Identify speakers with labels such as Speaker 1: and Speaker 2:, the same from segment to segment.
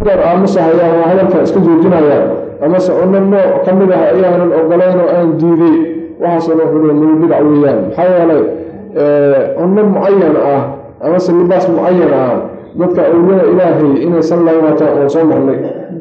Speaker 1: yar aamusahayaa oo hadalka iska joojinaya amase cunno nooc ka mid ah ayaanan ogolayn oo aan diiday waxaasoo loo xuliya min bidac weeyaan maxaa yeelay cunno mucayan ah amase libaas mucayan ah dadka awliyada ilaahay inaysan laamataan oon soo marnay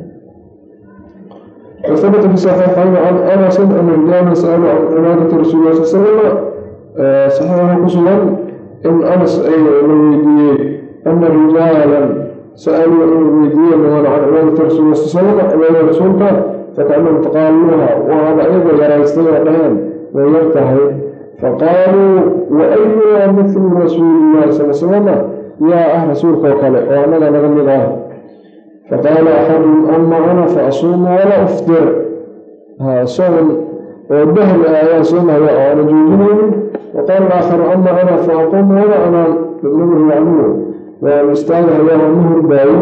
Speaker 1: وثبت في صحيحين عن أنس أن رجالا سألوا عن عبادة رسول الله صلى الله عليه وسلم صحيح مسلم إن أنس أي الويدية أن رجالا سألوا الويدية عن عبادة رسول الله صلى الله عليه وسلم عبادة رسولك فكأنهم تقالوها وهذا أيضا يرى يستوى لهم ويرتهي فقالوا وأيها مثل رسول الله صلى الله عليه وسلم يا أهل رسولك وقال وأنا لا نغني فقال أحدهم أما أنا فأصوم ولا أفطر صوم والدهر الآيات صومها وأنا جوجنين وقال الآخر أما أنا فأقوم ولا أنا بالنمر يعمله والاستاذ هي النهر باي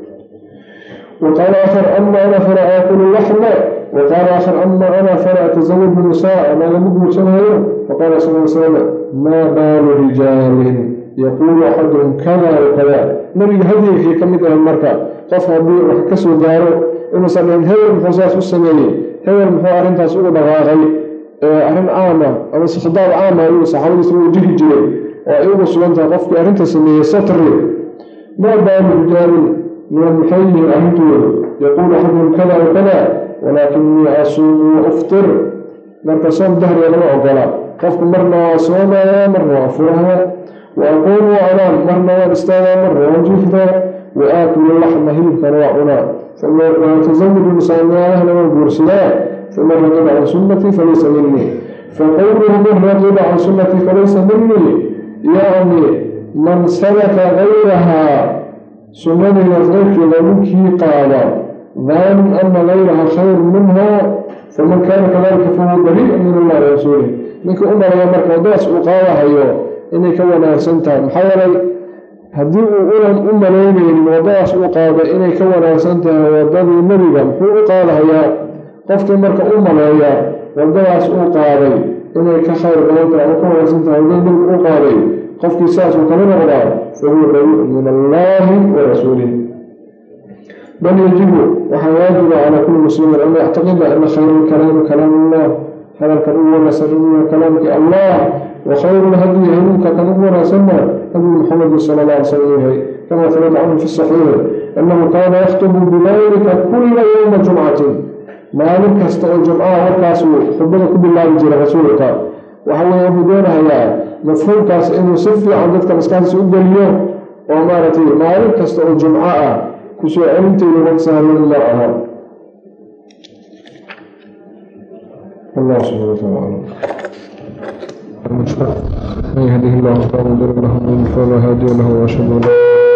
Speaker 1: وقال آخر أما أنا فلا آكل اللحم وقال آخر أما أنا فلا أتزوج بالنساء أنا لم أكن سنة فقال صلى الله عليه وسلم ما بال رجال يقول أحدهم كذا وكذا نريد هذه في كمية المركة qof haddii wax ka soo gaaro inuusan dhahin hebel muxuu saas u sameeyey hebel muxuu arrintaas uga dhaqaaqay arrin caama ama sikhdaab caama ayuu saxaabadiisa u jihi jiray oo ay ugu sugan tahay qofkii arrinta sameeyey satri maa baalu rijaalin min almuxayihin arrintooda yaquulu axaduhum kada wa kada walaakinii asuumu wa uftir marka soom dahriga lama ogola qofku marna waa soomaya marna waa furaha wa aquulu anaan marna waan istaagaa marna waan jiifdaa وآكل اللحم هلب كنوعنا ثم يتزوج بنسانياه لما بورسلاه ثم رغب عن سنتي فليس مني فقوله من رغب عن سنتي فليس مني يعني من سلك غيرها سنن الغير لمكي قال ظان أن غيرها خير منها فمن كان كذلك فهو بريء من الله ورسوله منك أمر يا مركز داس وقاوها أيوه إني كونا سنتها محاولة haddii uu unan u malaynaynin waddadaas u qaada inay ka wanaagsan tahay waddadii nebiga muxuu u qaadahayaa qofkii marka u maleeya waddadaas uu qaaday inay ka khayr badan tahay oo ka wanaagsan tahay waddadii nebiga u qaaday qofkii sidaas uu kala noqdaa fahuwa barii'un min allaahi wa rasuulihi bal yajibu waxaa waajiba calaa kulli muslimin an yactaqida ana khayra alkalaami kalaamu allah hadalkan ugu wanaagsan inuu kalaamkii allah وخير الهدي هديك كنبنا سنة هدي محمد صلى الله عليه وسلم كما ثبت عنه في الصحيح أنه كان يخطب بذلك كل يوم جمعة ما لك استوى الجمعة والكاسو خبرك بالله جل رسولك وهو يهدونها يا مفهوم كاس إنه صفي عندك مسكان سؤال اليوم ومارتي ما لك استوى الجمعة كسو علمتي لنفسها من الله الله سبحانه وتعالى من يهده الله فلا مضل له ومن يضلل فلا هادي له واشهد ان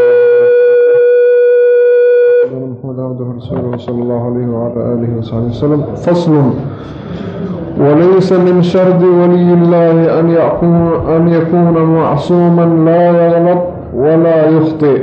Speaker 1: محمدا عبده ورسوله صلى الله عليه وعلى اله وصحبه وسلم فصل وليس من شرط ولي الله ان يكون معصوما لا يغلط ولا يخطئ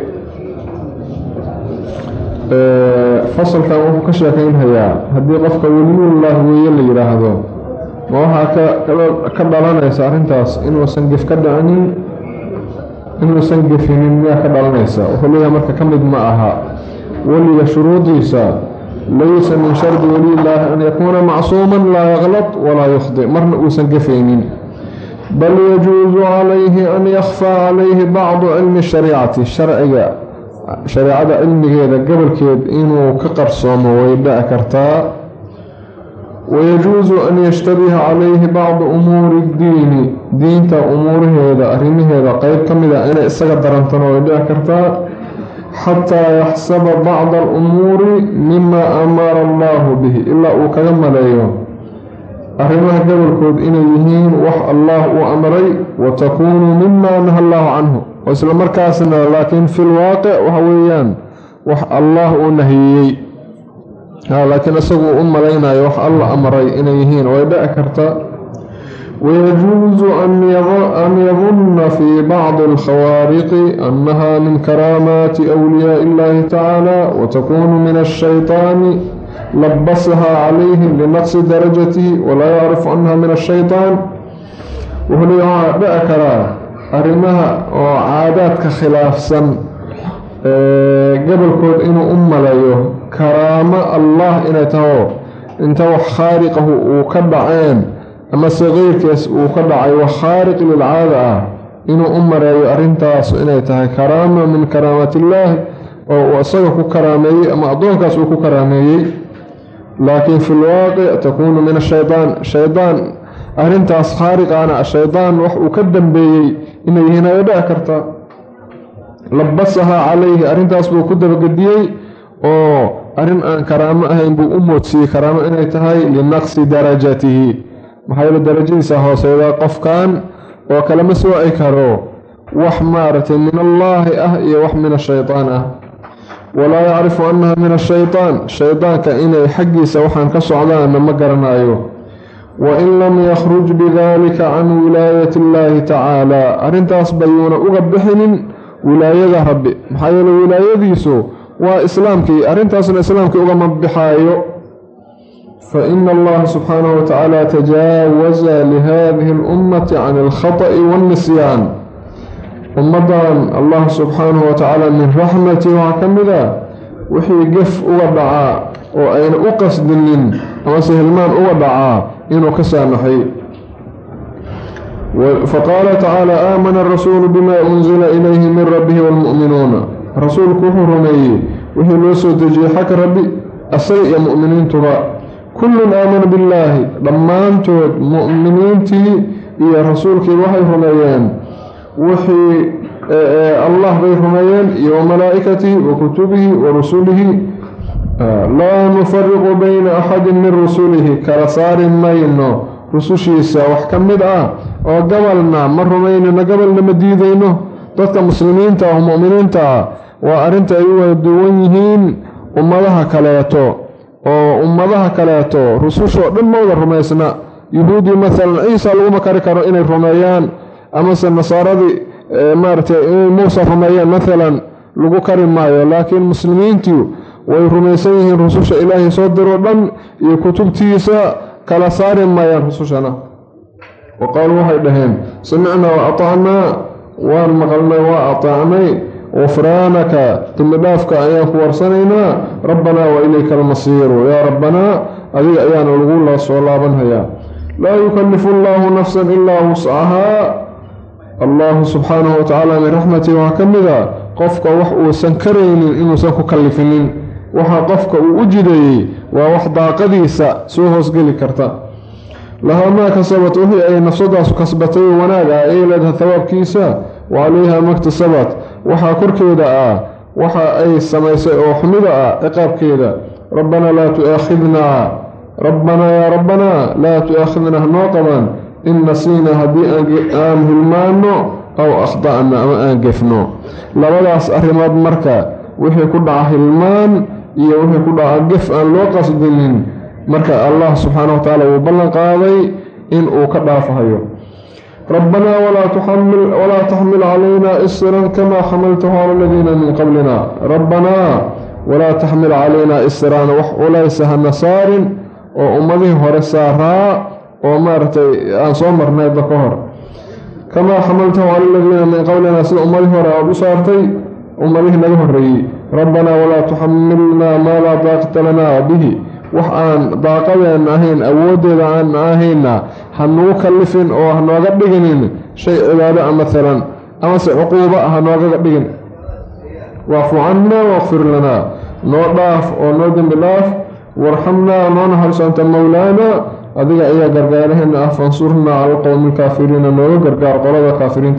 Speaker 1: فصل كان كشاكين هيا هدي قفك ولي الله ويلي يراهدو ma waxaa ka dhalanaysa arrintaas inuusan gef ka dhacanin inuusan gefinin miyaa ka dhalanaysa wuxuu leeyahay marka ka mid ma aha weliga shuruudiisa laysa min shardi waliyillaahi an yakuuna macsuuman laa yaqlad walaa yukhdi marna uusan gefaynin bal yajuusu calayhi an yakhfaa calayhi bacdu cilmi shariicati shareecada cilmigeeda gobolkeed inuu ka qarsoomo way dhici kartaa ويجوز أن يشتبه عليه بعض أمور الدين دينتا أموره هذا أرمه هذا قيد كمذا أنا استقدر أن تنويدها كرتا حتى يحسب بعض الأمور مما أمر الله به إلا أكلم ليه أرمه قبل كود إن يهين وح الله وأمري وتكون مما نهى الله عنه وإسلام مركاسنا لكن في الواقع وهويان وح الله ونهيي لكن أسقوا لنا يوح الله أمري إنيهين ويدأ كرتا ويجوز أن يظن في بعض الخوارق أنها من كرامات أولياء الله تعالى وتكون من الشيطان لبسها عليه لنقص درجته ولا يعرف أنها من الشيطان وهو يدأ كرا أرمها وعادات كخلاف سن gabalkood inuu u malayo karaamo allah inay taho inta wax khaariqahu uu ka dhaceen ama se keyrkiis uu ka dhacay wax khaariq lilcaada ah inuu u mareeyo arrintaas inay tahay karaama min karaamatiillaahi oo uu isaga ku karaameeyey ama addoonkaas uu ku karaameeyey laakiin fi lwaaqic takuunu min shaydaan arrintaas khaariqaana shaydaan wax uu ka dambeeyey inay yihiin ay dhici karta labasahaa calayhi arrintaas buu ku dabagediyey oo arrin aan karaamo ahayn buu u moodsiiyey karaamo inay tahay linaqsi darajatihi maxaa yeele darajadiisa hooseyda qofkan oo kalama sooci karo wax maaragtay min allaahi ah iyo wax min ashaytaan ah walaa yacrifu annaha min ashaytaan shaydaanka inay xaggiisa waxaan ka socdaana ma garanayo wain lam yakhruj bidalika can wilaayati illaahi tacaala arrintaas bayuuna uga bixinin wilaayada rabbi maxaa yeele wilaayadiisu waa islaamkii arrintaasna islaamkii ugama bixaayo فإن الله سبحانه وتعالى تجاوز لهذه الأمة عن الخطأ والنسيان أمضان الله سبحانه وتعالى من رحمته وعكمدا وحي قف أوضعا وأين أقصد من وسهلمان أوضعا إنه كسامحي فقال تعالى آمن الرسول بما أنزل إليه من ربه والمؤمنون رسول كفر رمي وحي لوسو تجيحك ربي أسيء مؤمنين ترى كل آمن بالله لما أنتم مؤمنينتي يا رسولك وحي رميان وحي الله بي رميان وملائكته وكتبه ورسوله لا نفرق بين أحد من رسوله كرسار مينو رسوشيسا وحكمدا وقبلنا من رمينا قبلنا مديدينه ضدك مسلمين تا ومؤمنين تا وأرنت أيها الدوانيين أمضاها كلاياتو oo ummadaha kaleeto rususho dhan ma wada rumaysna yahuudi maalan ciisa lagu makari karo inay rumeeyaan amase nasaaradii maaragtay muusa rumeeyaan maalan lagu kari maayo laakiin muslimiintu way rumaysan yihiin rususha ilaahay soo diro dhan iyo kutubtiisa kala saari maayaan rusushana waqaaluu waxay dhaheen samicnaa wa atacnaa waan maqalnay waa ataacnay غفرانك تمدافك أيام ورسنينا ربنا وإليك المصير يا ربنا أذي أيان الغول الله صلى الله عليه وسلم لا يكلف الله نفسا إلا وسعها الله سبحانه وتعالى من رحمته وكمذا قفك وحو سنكرين إنه سنكلفين وحا قفك وأجدي ووحدا قديسة سوهوس قلي كرتا لها ما كسبت وهي أي نفسها كسبتي وناقا أي لدها ثواب كيسا وعليها ما اكتسبت waxaa korkeeda ah waxa ay samaysay oo xumida ah ciqaabkeeda rabbana la tu'akhidna rabbana ya rabbana la tu'akhidna noqaban in nasina hadii aan hilmaano aw akhda'na ama aan gefno labadaas arrimood marka wixii ku dhaca hilmaan iyo wixii ku dhaca gef aan loo qasdinin marka Allah subhanahu wa ta'ala uu ballan qaaday in uu ka dhaafayo ربنا ولا تحمل علينا إسرا كما حملته على الذين من قبلنا ربنا ولا تحمل علينا إسرا وليس النصار وأمده ورساها ومارتي أنصمرنا بكهر كما حملته على الذين من قبلنا سي أمده ورأبصارتي أمده نجهري ربنا ولا تحملنا ما لا طاقة لنا به وحان ضاقنا أهين أودد عن أهينا هنو كلفين أو هنو قبقين شيء عبادة مثلا أما عقوبة هنو قبقين واعفو عنا واغفر لنا نوضاف ونودم بلاف وارحمنا ونهر سنت مولانا أذيك إيا قرقارهن فانصرنا على القوم الكافرين نوغ قرقار قلوب الكافرين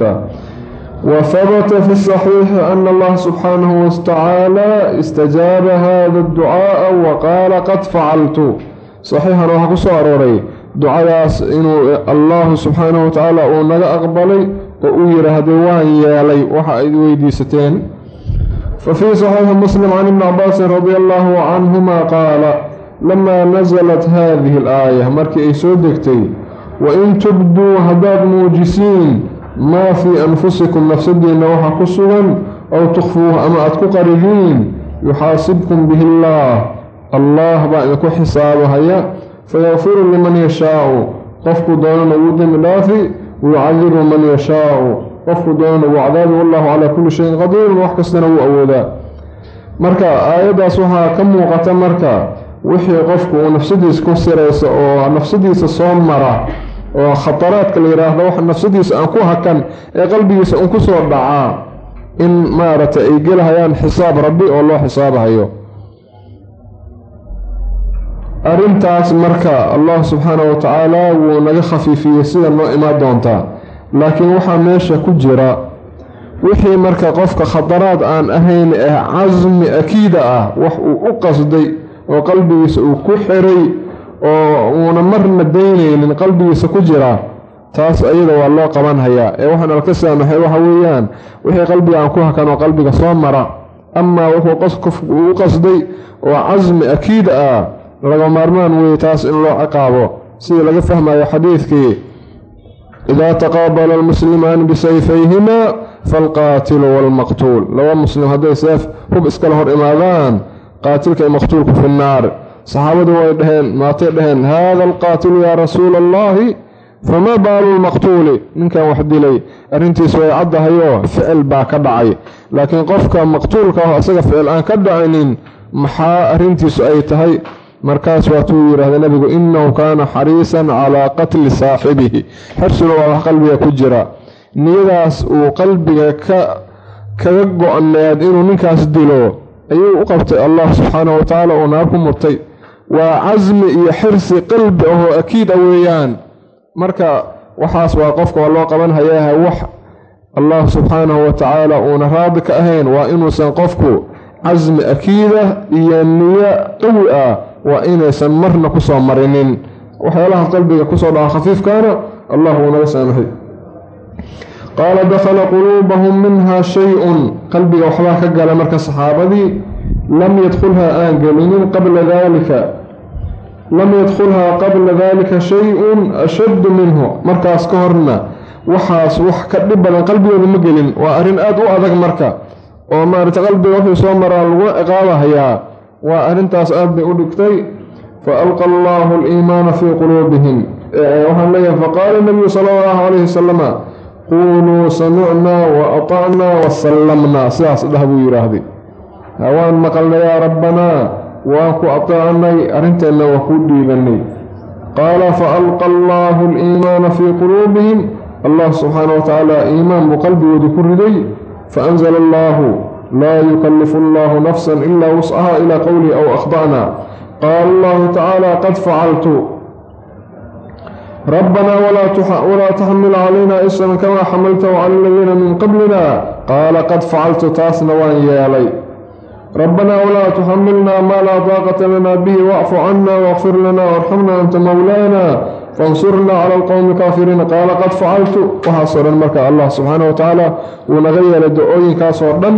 Speaker 1: وثبت في الصحيح أن الله سبحانه وتعالى استجاب هذا الدعاء وقال قد فعلت صحيحا وحقص أروري دعاء إنه الله سبحانه وتعالى ونغا أقبلي وأوير هدوان يالي وحايد ويدي ستين ففي صحيح مسلم عن ابن عباس رضي الله عنهما قال لما نزلت هذه الآية مركي سودكتي وإن تبدوا هداد موجسين ما في أنفسكم نفسدين وحا قصوا أو تخفوه أما أتكو قريبين يحاسبكم به الله بأنكو حسابها فيغفر لمن يشاء قفكو دون موجود ملافي ويعذر من يشاء qofku doonana wuu cadaabi wallahu calaa kulli shayin qadiirun wax kastana wuu awoodaa marka aayaddaas waxaa ka muuqata marka wixii qofku uu nafsadiisa ku sirayso oo nafsadiisa soo mara oo khataraadka la yidhaahdo wax nafsadiisa aan ku hakan ee qalbigiisa un ku soo dhacaa in maaragtay ay gelahayaan xisaab rabbi oo loo xisaabahayo arrintaas marka allah subxaanahu wa tacaala wuu naga khafiifiyey sida noo imaan doontaa laakiin waxaa meesha ku jira wixii marka qofka khataraad aan ahayn casmi akiida ah wax uu u qasday oo qalbigiisa uu ku xiray oo uuna marna daynaynin qalbigiisa ku jira taas ayada waa loo qaban hayaa ee waxaan alka saamaxay waxa weeyaan wixii qalbiga aan ku hakan oo qalbiga soo mara amaa wuxuu qofku u qasday oo casmi akiida ah laga maarmaan weeye taas in loo ciqaabo sidii laga fahmayo xadiidkii idaa taqaabala almuslimaani bisayfayhimaa faalqaatilu waalmaqtuul laba muslim hadday seef hub iskala hor imaadaan qaatilka iyo maqtuulku fi nnaar saxaabadu way dhaheen maatay dhaheen haada alqaatilu yaa rasuula allahi famaa baalu lmaqtuuli ninkan wax dilay arrintiis way caddahayoo ficil baa ka dhacay laakiin qofka maqtuulka ah isaga ficil aan ka dhacinin maxaa arrintiisu ay tahay markaas waatuu yidhaahda nebigu innahu kaana xariisan calaa qatli saaxibihi xirsuna waa wax qalbiga ku jira niyadaas uu qalbiga kaga go-need inuu ninkaas dilo ayuu u qabtay allah subxaanahu wa tacaala uu naar ku murtay waa casmi iyo xirsi qalbi ahoo akiid a weeyaan marka waxaas waa qofka waa loo qaban hayaha wax allah subxaanahu wa tacaala uuna raadi ka ahayn waa inuusan qofku casmi akiida iyo niyo qawi ah waa inaysan marna ku soo marinin waxyaalaha qalbiga kusoo dhaca khafiifkaana allah wuu naga saamaxay qaala dakhala quluubahum minha shay-un qalbiga waxbaa ka gala marka saxaabadii lam yadkhulhaa aan gelinin lam yadkhulhaa qabla dalika shay-un ashaddu minhu markaas ka horna waxaas wax ka dhib badan qalbigooda ma gelin waa arrin aada u adag marka oo maaragtay qalbiga wuxuu soo maraa lagu ciqaabahayaa waa arrintaas aad bay u dhigtay fa alqa allaahu aliimaana fii quluubihim waxaan leeyahay faqaala nabiyu sala allahu calayhi wasalama quuluu samicnaa wa atacnaa wa sallamnaa sidaas dhah buu yidhaahday waan maqalnay yaa rabbanaa waan ku ateecnay arrinteenna waa kuu dhiibanay qaala fa alqa allaahu aliimaana fii quluubihim allah subxaanahu wa tacaala iimaan buu qalbigooda ku riday faanzala allaahu laa yukallifu allahu nafsan ilaa wuscaha ilaa qowlihi aw akhda'na qaala allahu tacaala qad facaltu rabbanaa walaa taxmil calayna isran kamaa xamaltahu cala aladiina min qablina qaala qad facaltu taasna waan yeelay rabbanaa walaa tuxamilnaa maa laa daaqata lanaa bihi wacfu canna waqfir lanaa warxamna anta mowlaana fansurnaa cala alqowmi alkaafiriina qaala qad facaltu waxaasoo dhan marka allah subxaana wa tacaala wuu naga yeelay do-ooyinkaasoo dhan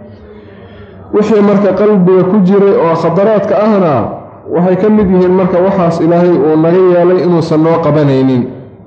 Speaker 1: wixii marka qalbiga ku jiray oo khadaraadka ahna waxay ka mid yihiin marka waxaas ilaahay uu naga yeelay inuusan noo qabanaynin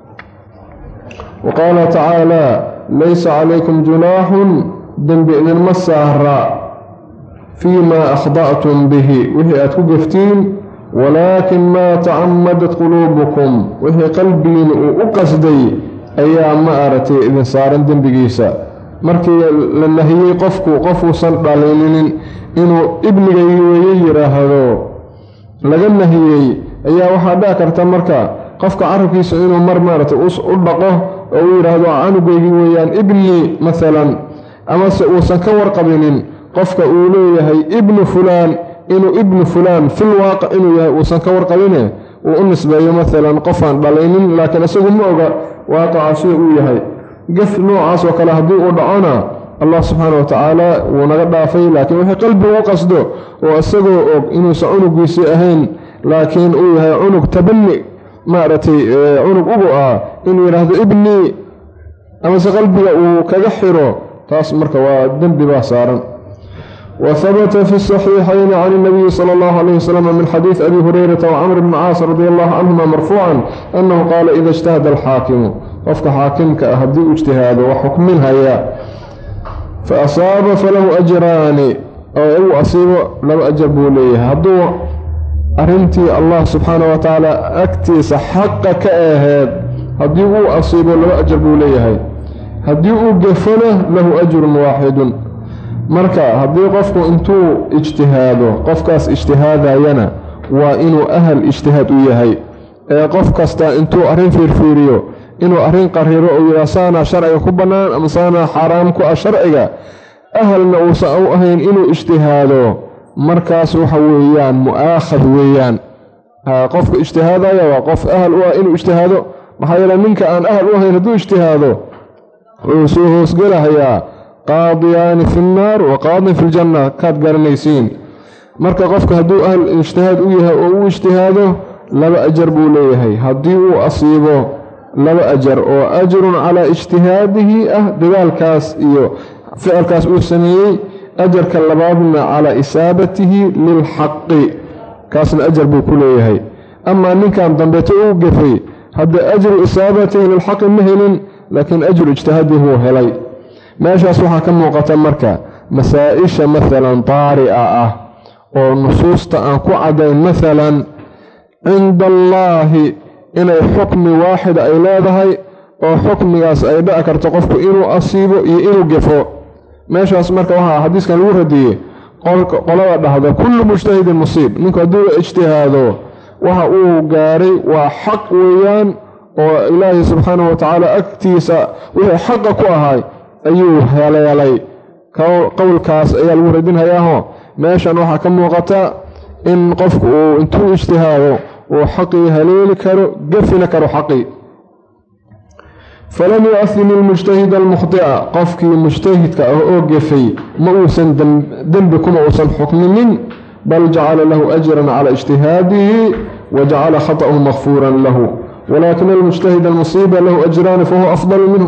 Speaker 1: wa qaala tacaalaa laysa calaykum junaaxun dembi idinma saara fii maa akhda'tum bihi wixii aad ku geftiin walaakin maa tacammadat quluubukum wixii qalbigiina uu u qasday ayaa ma aragtay idin saaran dembigiisa markii la nahiyey qofuusan dhalininin inuu ibnigaygi weeye yidhaahdo laga nahiyey ayaa waxaa dhici karta marka qofka carabkiisa inuu mar maaragtay u dhaqo oo uu yidhaahdo canugaygii weeyaan ibni maalan amase uusan ka warqabinin qofka uu leeyahay ibnu fulaan inuu ibnu fulaan fil waaqic inuu yahay uusan ka warqabine uu u nisbeeyo maalan qofaan dhalaynin laakiin isagu ma oga waaqaca sida uu yahay gaf noocaas oo kale haddii uu dhacona allah subxaana wa tacaala wuu naga dhaafay laakiin wixii qalbigu u qasdo oo isagoo og inuusan cunugiisii ahayn laakiin uu yahay cunug tabani maaragtay cunug ugu ah inuu yidhaahdo ibnii amase qalbiga uu kaga xiro taas marka waa dembi baa saaran وثبت في الصحيحين عن النبي صلى الله عليه وسلم من حديث أبي هريرة وعمر بن عاص رضي الله عنهما مرفوعا أنه قال إذا اجتهد الحاكم وفق حاكمك أهدي اجتهاد وحكمها يا فأصاب فله أجران أو أصيب لو أجبوا ليه هدو أرنتي الله سبحانه وتعالى أكتس حقك أهد هدي أصيب لو أجبوا ليه haddii uu gafona lahu ajrun waaxidun. marka haddii qofku intuu ijtihaado qofkaas ijtihaadayana waa inuu ahal ijtihaad u yahay ee qof kasta intuu arrin fiirfiiriyo inuu arrin qariro oo yidhaa saanaa sharciga ku bannaan ama saanaa xaaraam ku ah sharciga ahalna uusan u ahayn inuu ijtihaado markaas waxa weeyaan mu'aakhad weeyaan. qofka ijtihaadaya waa qof ahal u ah inuu ijtihaado maxaa yeele ninka aan ahal u ahayn hadduu ijtihaado wuxuu soo hoosgelahayaa qaadiyaani fi nnaar wa qaadin fi ljanna kaad garanaysiin. marka qofka hadduu ahal ijtihaad u yahay oo uu ijtihaado laba ajar buu leeyahay haddii uu asiibo laba ajar oo ajrun calaa ijtihaadihi ah dadaalkaas iyo ficilkaas uu sameeyey ajarka labaadna calaa isaabatihi lilxaqi kaasna ajar buu ku leeyahay. amaa ninkan dambeeto uu gafay hadda ajru isaabatihi lilxaqi ma helin laakiin ajru ijtihaadihi wuu helay. meeshaas waxaa ka muuqata marka masaa-isha maalan taari'a ah oo nusuusta aan ku caddayn maalan cinda allaahi inay xukmi waaxida ay leedahay oo xukmigaas ay dhici karto qofku inuu asiibo iyo inuu gafo. meeshaas marka waxaa xadiiskan lagu radiyey qolada dhahda kullu mujtahidin musiib. ninku hadduu ijtihaado waxa uu gaaray waa xaq weeyaan oo ilaahay subxaanahu watacaala agtiisa wixii xaqa ku ahay ayuu heleelay. qowlkaas ayaa lagu radinhayaaho meeshan waxaa ka muuqata in qofku uu intuu ijtihaado uu xaqii haleeli karo gafina karo xaqii. falam yu'athim ilmujtahid almukhtia qofkii mujtahidka ah oo gafay ma uusan dembi kuma uusan xukminin bal jacala lahu ajran cala ijtihaadihi wajacala khata'ahu makfuuran lahu walakin almujtahid almusiiba lahu ajraani fahuwa afdalu minhu.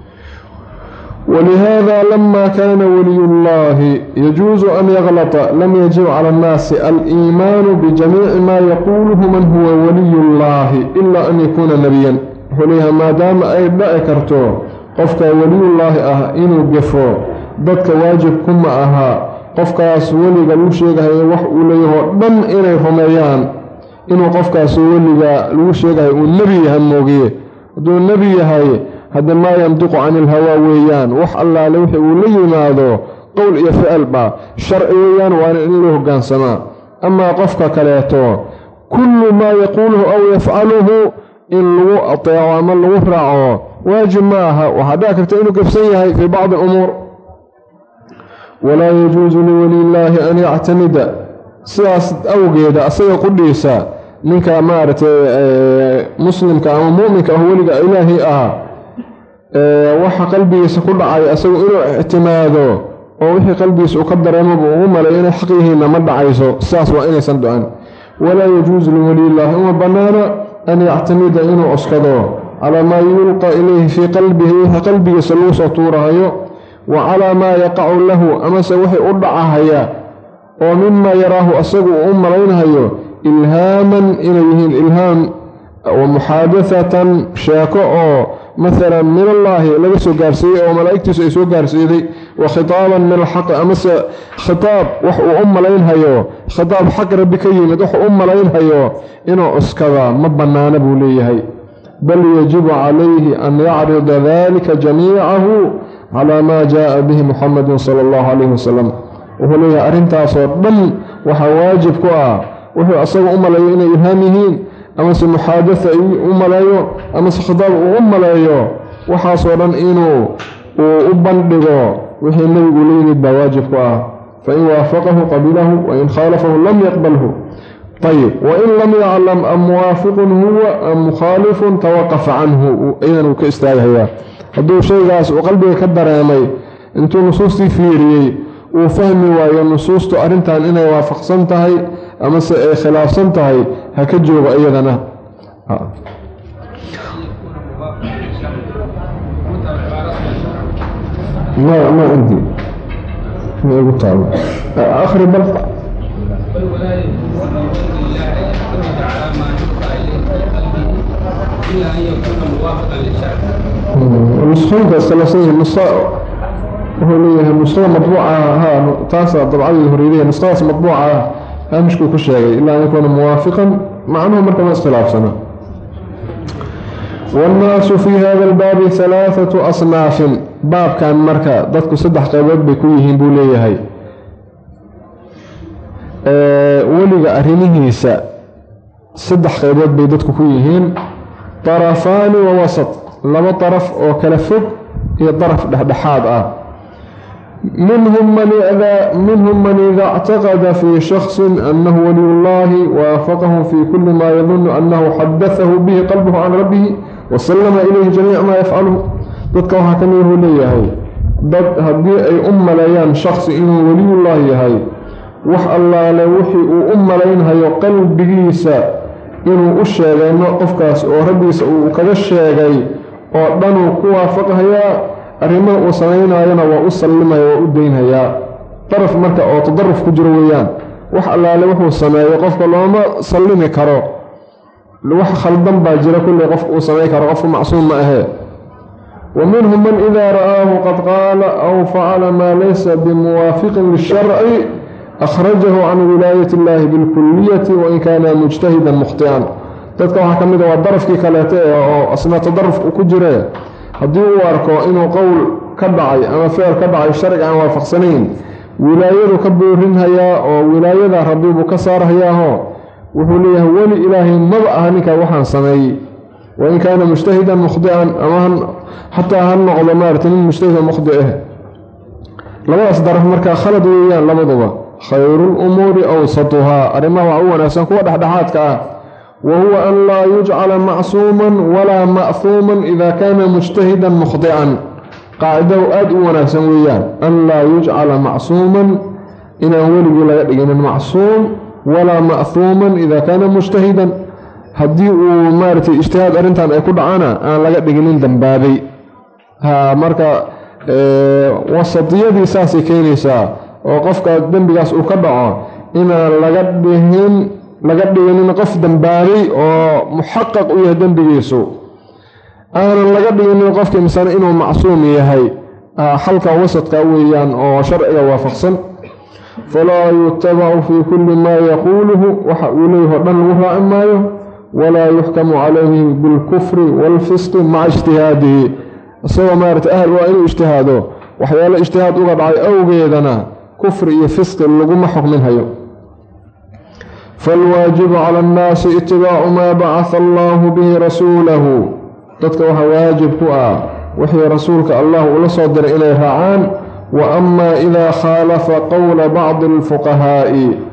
Speaker 1: ولهذا لما كان ولي الله يجوز أن يغلط لم يجب على الناس الإيمان بجميع ما يقوله من هو ولي الله إلا أن يكون نبيا. وليها ما دام أي بأكرتو قفك ولي الله إنو قفو ضدك واجب كما قفك سولي قالوا شيء وحو ليه دم إلي رميان إنو قفك سولي قالوا شيء والنبي هموغيه دون النبي هاي هذا ما ينطق عن الهوى ويان وح الله لوحي ولي ماذا قول يفعل با شرع ويان وان له كان سماء. أما قفك كليته كل ما يقوله أو يفعله إن لو أطيع وعمل له رعاه واجب معها وهذاك تأنه كفسيه في بعض الأمور. ولا يجوز لولي الله أن يعتمد سياسة أوجد أصير قديسة منك مارت مسلم أو مؤمن أو ولي إلهي waxa qalbigiisa ku dhacay asagu inuu ictimaado oo wixii qalbigiisa uu ka dareemo uu maleeyo xaqiiqiina ma dhacayso saas waa inaysan dhicin. walaa yajuuzu liwaliillahi uma banaana an yactamida inuu cuskado calaa maa yulqa ilayhi fii qalbihi wixii qalbigiisa lagu soo tuurahayo wa calaa maa yaqacu lahu amase wixii u dhacahaya oo mima yaraahu asagu uu malaynahayo ilhaaman inay yihiin ilhaam wa muxaadathatan sheeko oo مثلا من الله لغا سو غارسيي او ملائكتيس اي سو غارسيدي وخطابا من الحق امس خطاب وح لين هيو خطاب حق ربي كيمد وح لين هيو انه اسكدا ما بنانا بو ليهي بل يجب عليه ان يعرض ذلك جميعه على ما جاء به محمد صلى الله عليه وسلم وهو ليه ارنتاس دم وحواجب كوا وهو اصلا لين يهامهين ama se muxaadatha u malayo ama se khidaab uu u malayo waxaasoo dhan inuu u bandhigo wixii nabigu la yimid baa waajib ku ah. fain waafaqahu qabilahu wain khaalafahu lam yaqbalhu. ayib wain lam yaclam am muwaafiqun huwa am mukhaalifun tawaqafa canhu idan uu ka istaagahayaa. hadduu shaygaas uu qalbiga ka dareemay intuu nusuustii fiiriyey uu fahmi waayo nusuustu arrintan inay waafaqsan tahay ama se ay khilaafsan tahay ha ka joogo iyadana. ما عندي ما قلت الله آخر بلقى إلا أن يكون موافقا للشرع. النسخة الثلاثية وهو ليه النسخة مطبوعة تاسع طبعا الهريرية النسخة مطبوعة مشكو كل شيء إلا أن يكون موافقا مع أنه مركز اختلاف سنة. والناس في هذا الباب 3 أصناف باب كان مركا ضدك 3 قيبات بكويهين بوليهي ولغا أرينيهيسا 3 قيبات بيدتك كويهين طرفان ووسط لما طرف وكلفك هي طرف دحاد منهم من إذا اعتقد في شخص أنه ولي الله ووافقه في كل ما يظن أنه حدثه به قلبه عن ربه وسلم إليه جميع ما يفعله ضدك وحكميه ليه ضد هدي أي ليان شخص إنه ولي الله هاي وح الله لوحي لين هاي قلب بيسا إنه أشياء إنه قفكاس وربيس وكذا الشيء ودنو كوافقها يا arrimo uu sameynayna waa u sallimayo oo u deynaya taraf marka oo tadarruf ku jiro weeyaan wax allaale wuxuu sameeyo qofka looma sallimi karo wax khaldan baa jira kulli qofka uu sameey karo qof macsuum ma aha ومنهم من إذا رآه قد قال أو فعل ما ليس بموافق للشرع أخرجه عن ولاية الله بالكلية وإن كان مجتهدا مخطئا تذكر حكمه والضرف كي كلاته أو أصلا تضرف كجره haddii uu arko inuu qowl ka dhacay ama ficil ka dhacay sharci aan waafaqsanayn wilaayadu ka boorinhayaa oo wilaayada rabbi buu ka saarhayaa wuxuu leeyahay wali ilaahay maba aha ninka waxaan sameeyay wa in kaana mujtahidan mukhdi'an ama hatta han noqdo maartin mujtahidan mukhdi'ah labadaas daraf marka khalad weeyaan labaduba khayrul umuri awsatuha arimaha waa wanaagsan kuwa dhaxdhaxaadka ah وهو أن لا يجعل معصوما ولا مأثوما إذا كان مجتهدا مخطئا قاعدة أدونا سويان أن لا يجعل معصوما إن أول لا يدين المعصوم ولا مأثوما إذا كان مجتهدا هدي مارتي اجتهاد أرنتان أكد أنا لا يدين دنبابي ها مركا وسطية دي ساسي كينيسا وقفك دنبغاس أكدعا إن لا يدين laga dhigin qof dambaari oo muhaqqaq u yahay dambigiisu aan laga dhigin qofka misan inuu macsuum yahay halka wasadka weeyaan oo sharciga waafaqsan fala yutabu fi kulli ma yaquluhu wa hawluhu dan wahaayo wala yuhkamu alayhi bil kufri wal fisq ma'a ijtihadihi sawa maarta ahl wa inuu ijtihaado waxyaalo ijtihaad uga dhacay awgeedana kufri iyo fisq lagu ma xukminayo فالواجب على الناس اتباع ما بعث الله به رسوله تتكوها واجب وحي رسولك الله ولصدر إليه عام وأما إذا خالف قول بعض الفقهاء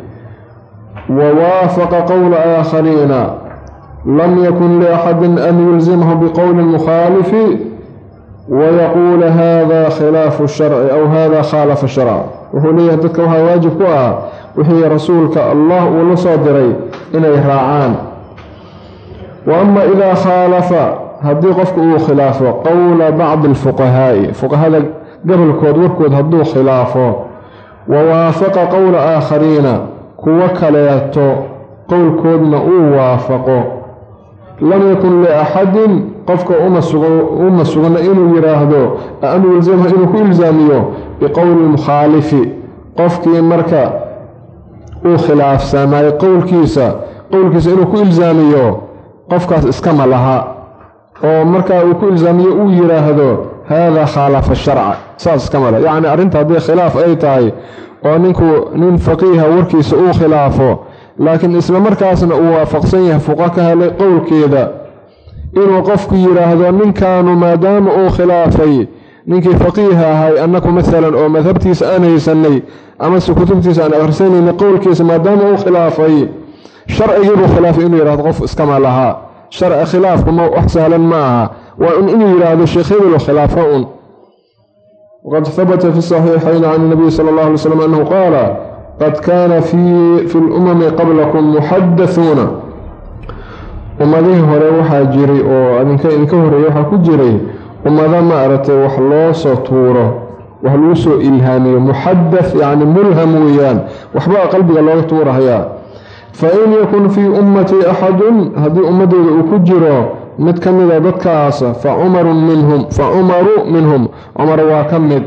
Speaker 1: ووافق قول آخرين لم يكن لأحد أن يلزمه بقول المخالف ويقول هذا خلاف الشرع أو هذا خالف الشرع وهو ليه تتكوها واجب وحي رسولك الله ولصدري إليه راعان وأما إذا خالف هدي قفك خلافه قول بعض الفقهاء فقهاء قبل كود وركود هدو خلافه ووافق قول آخرين كوكلياته قول كودنا وافقه لم يكن لأحد قفك أم سغن إنه يراهدو أن يلزمه إنه كإلزاميه بقول المخالف قفك مركا وخلاف سامي قول كيسا إنه كإلزاميه قفك اسكم لها ومركا وكإلزاميه ويراهدو هذا خالف الشرع ساس كمالا يعني أرنت هذه خلاف أي تاي ونين فقيه وركيس أو خلافه لكن اسم مركاسنا وافقسيه فقاكها لقول كذا إن وقفك يراهدو من كانوا ما دام أو خلافي نينك فقيها هاي أنكم مثلا أو مذهبتي سأنا يسني أما سكتبتي سأنا أرسلني نقول كيس ما دام أو خلافي شرع يجب خلاف إنه يراد غف اسكما لها شرع خلاف كما أحسهلا معها وإن إنه يراد الشيخ يبلو خلافون وقد ثبت في الصحيحين عن النبي صلى الله عليه وسلم أنه قال قد كان في الأمم قبلكم محدثون وماذا هو جري أو إنك هو كجري وماذا ما أردت وحلوص طوره وحلوص إلهامي محدث يعني ملهم ويان وحباء قلبي الله طوره هيا فإن يكن في أمتي أحد هذه أمتي أكجره متكمل بكاسة فعمر منهم عمر واكمل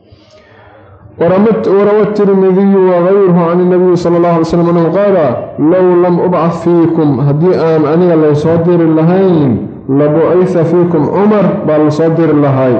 Speaker 1: وروى الترمذي وغيره عن النبي صلى الله عليه وسلم أنه قال لو لم أبعث فيكم هديئا أني الله يصدر اللهين لبعث فيكم عمر بل صدر لهاي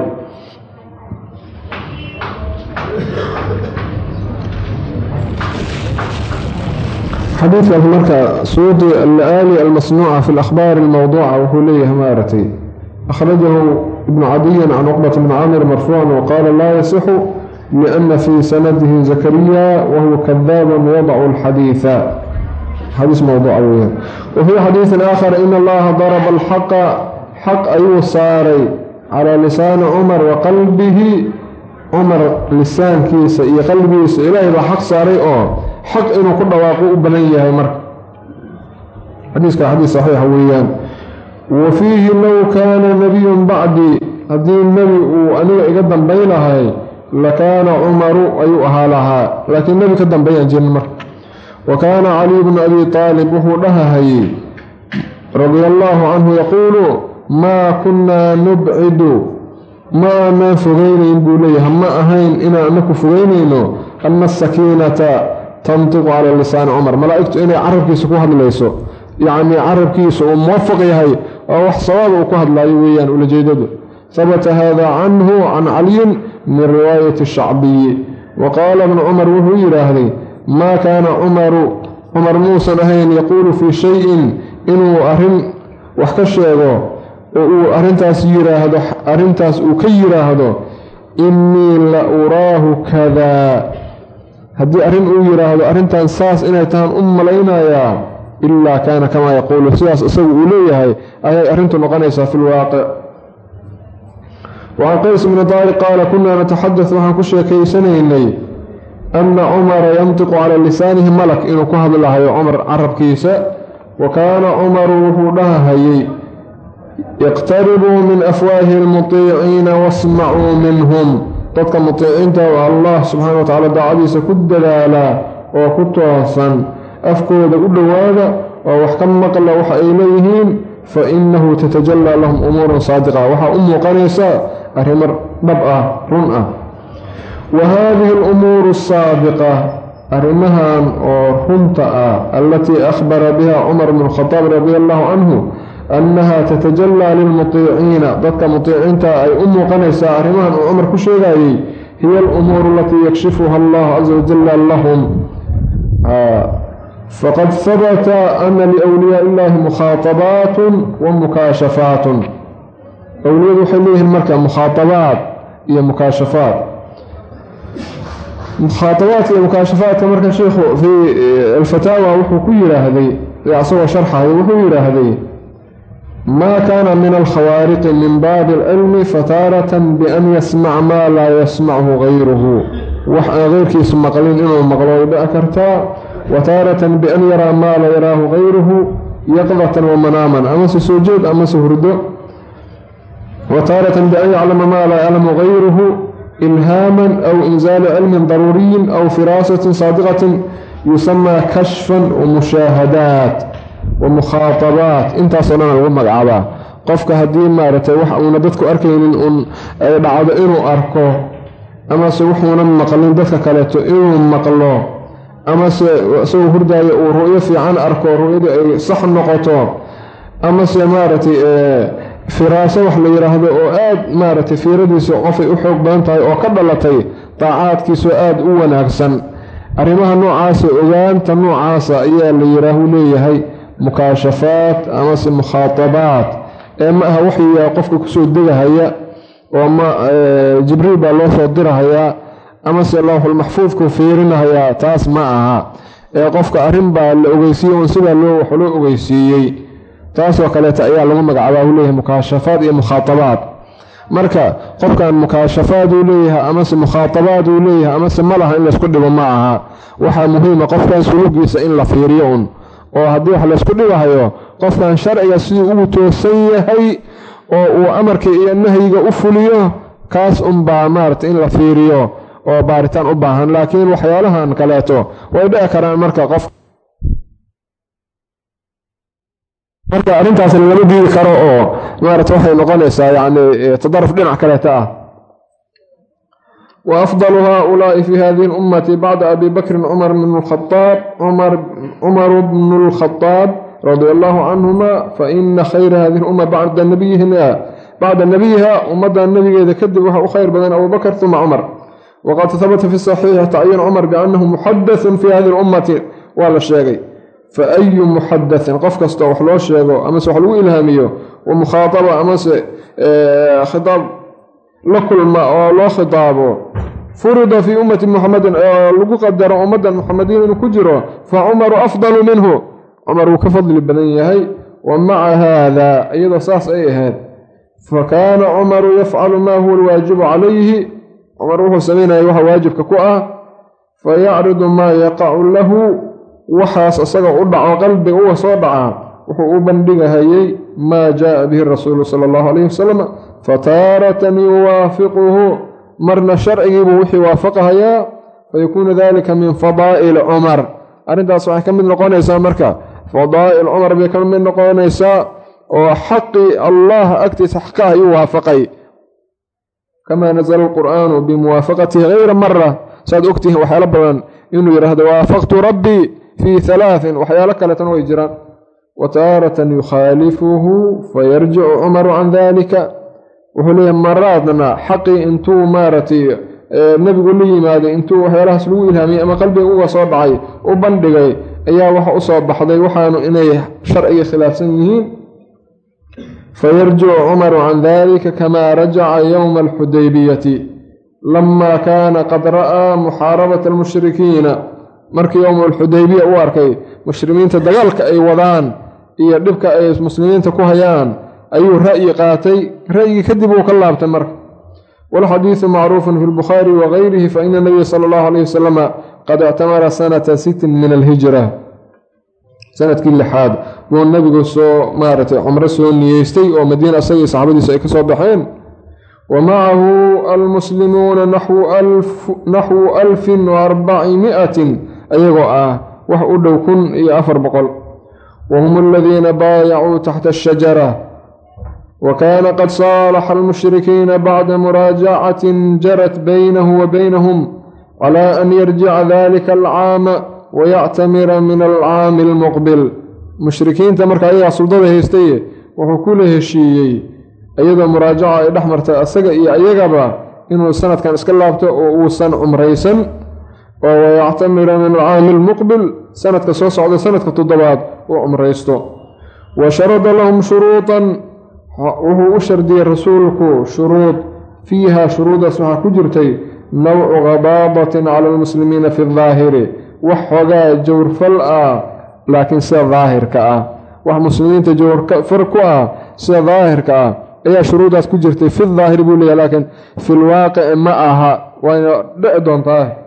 Speaker 1: حديث المركة سود اللآلي المصنوعة في الأخبار الموضوعة وهلية همارتي أخرجه ابن عدي عن عقبة بن عامر مرفوعا وقال لا يصح لأن في سنده زكريا وهو كذاب يضع الحديث حديث موضوعي. وفي حديث آخر إن الله ضرب الحق حق أيوصاري على لسان عمر وقلبه عمر لسان كيس قلبي إلهي بحق صاري حق إنه كل واقع بنيه مر حديث كحديث صحيح ويان. وفيه لو كان نبي بعدي هذه النبي وأنه يقدم بينها لكان عمر أيها لها لكن النبي قدم بين جنمر. وكان علي بن أبي طالب وهو لها هي رضي الله عنه يقول ما كنا نبعد ما أنا فغينين بوليه ما أهين إنا أنك فغينين أن السكينة تنطق على لسان عمر ملائكة إني عرب كيس كوهد ليسو يعني عرب كيس وموفق يهي أو صواب وكوهد لا يويان ولا جيدد. ثبت هذا عنه عن علي من رواية الشعبي. وقال ابن عمر وهو يراهدي ما كان عمر موسى أهين يقول في شيء إنه أهن وحكشيغو أرنتاس يراهدو أرنتاس أكيراهدو إني لأراه كذا هدي أرن يراهدو أرنتان ساس إنه تهان لينا يا إلا كان كما يقول سياس أسوء إليه أي أرنت نقنيسة في الواقع. وعن قيس من الدار قال كنا نتحدث عن كشي كيسنين لي أن عمر ينطق على لسانه ملك إنه كهد الله يا عمر عرب كيسة. وكان عمر وهدها هي يقتربوا من أفواه المطيعين واسمعوا منهم تلك المطيعين الله سبحانه وتعالى دعاديس كد لالا وكتوصا أفكوا دقل هذا وحكم مقل وحا إليهم فإنه تتجلى لهم أمور صادقة وحا قنيسة أرمر نبأة رنأة. وهذه الأمور الصادقة أرمها رنطأة التي أخبر بها عمر بن الخطاب رضي الله عنه أنها تتجلى للمطيعين ضدك مطيعين أي قنيسة أرمها عمر كشيغاي هي الأمور التي يكشفها الله عز وجل لهم. فقد ثبت أن لأولياء الله مخاطبات ومكاشفات. أولياء حليه المركة مخاطبات هي مكاشفات. مخاطبات هي مكاشفات كما شيخ في الفتاوى وحكيرة هذه يعصوا شرحها وحكيرة هذه ما كان من الخوارق من باب العلم فتارة بأن يسمع ما لا يسمعه غيره غير كي يسمع قليل إنه مغلوب بأكرتا وتارة بأن يرى ما لا يراه غيره يقظة ومناما أمس سجود أمس هرد. وتارة بأن يعلم ما لا يعلم غيره إلهاما أو إنزال علم ضروري أو فراسة صادقة يسمى كشفا ومشاهدات ومخاطبات انت صنعنا الغمق عبا قفك هدين مارتي وحاونا دادك أركين أي بعض إنو أركو أما سوحونا مقلين دادك كاليتو إنو مقلو أما سو هرداي ورؤية في عن أركو رؤية صح النقطة أما سيمارتي فراسة وحلا يرهد أوآد مارتي في رديس وقفي أحوك بانتاي وقبلتي طاعاتكي سؤاد أوناكسا أرمها النوعاسة أغانت النوعاسة إيا اللي يراهو ليهي مكاشفات أمس مخاطبات إما وحي قفك كسود دقها هي وما جبريل بالله صدرها هي أمس الله المحفوظ كفيرنا هي تاس معها قفك أرنبا الأغيسية ونسبة له وحلو أغيسية تاس وكالة أيها لما مقعباه ليه مكاشفات إيا مخاطبات مركا قفك المكاشفات ليها أمس مخاطبات ليها أمس ملها إلا سكدوا معها وحا مهمة قفك سلوكي سئن لفيريون oo hadii wax la isku dhigayo qofkan sharciga si uu toosan yahay oo uu amarka iyo nahyiga u fuliyo kaas baa maartay in la fiiriyo oo baaritaan u baahan laakiin waxyaalahan kaleeto way dhici karaan marka arintaas lama diidi karo oo maartay waxay noqonaysaa yaani tadarruf dhinac kaleeto ah. وأفضل هؤلاء في هذه الأمة بعد أبي بكر عمر بن الخطاب رضي الله عنهما فإن خير هذه الأمة بعد نبيها ومدى النبي إذا كذب وهو خير بدن أبو بكر ثم عمر. وقد ثبت في الصحيح تعيين عمر بأنه محدث في هذه الأمة ولا شيء. فأي محدث قف كستوح لو شيء أمس وحلو إلهاميه ومخاطبة أمس خطاب لكل ما لا خطابه فرض في أمة محمد لقو قدر أمة محمدين كجرا فعمر أفضل منه. عمر كفضل البنية ومع هذا أيضا صاص هذا فكان عمر يفعل ما هو الواجب عليه. عمر وهو سمينا أيها واجب ككوءة فيعرض ما يقع له وحاس أصدق أدعى قلبه وصدعى وهو بندقها ما جاء به الرسول صلى الله عليه وسلم فتارة يوافقه مرنا شرعي بوحي وافقها فيكون ذلك من فضائل عمر. أرنت صحيح كم من نقول إساء مركا فضائل عمر بكم من نقول إساء وحق الله أكتس حقه يوافقه كما نزل القرآن بموافقته غير مرة ساد أكته وحيالبا إنه يرهد وافقت ربي في 3 وحيالك لتنويجرا وتارة يخالفه فيرجع عمر عن ذلك وهو مراتنا حقي انتو مارتي النبي يقول لي ماذا انتو وحيالها سلوي الهامي أما قلبي هو صابعي وبندقي أيها وحا أصاب بحضي وحانو إنيه شرعي خلاف سنهين فيرجع عمر عن ذلك كما رجع يوم الحديبية لما كان قد رأى محاربة المشركين مركي يوم الحديبية واركي مشرمين تدقلك أي وضان يردبك أي مسلمين تكوهيان أي رأي قاتي رأي كذبوا كلاب تمر. والحديث معروف في البخاري وغيره فإن النبي صلى الله عليه وسلم قد اعتمر سنة 6 من الهجرة سنة كل حاد والنبي قل سو مارت عمر سو نيستي ومدينة سي صحابتي سيكسوا بحين ومعه المسلمون نحو 1400 أيغوا وحؤدوا كن يأفر بقل وهم الذين بايعوا تحت الشجرة. وكان قد صالح المشركين بعد مراجعة جرت بينه وبينهم على أن يرجع ذلك العام ويعتمر من العام المقبل. مشركين تمرك أيها سلطة هيستيه وحكوله الشيئي أيضا مراجعة الأحمر أسقى أيقبا إنه السنة كان اسكالابته وسنة عمريسا ويعتمر من العام المقبل سنة كسوس على سنة كتضبات وعمريسته. وشرد لهم شروطا وهو أشردي رسولك شروط فيها شروط اسمها كجرتي نوع غضاضة على المسلمين في الظاهر وحوغا جور فلأ لكن سظاهر كأ ومسلمين تجور فرقا سظاهر كأ أي شروط كجرتي في الظاهر بولي لكن في الواقع معها وين دعدون طاه.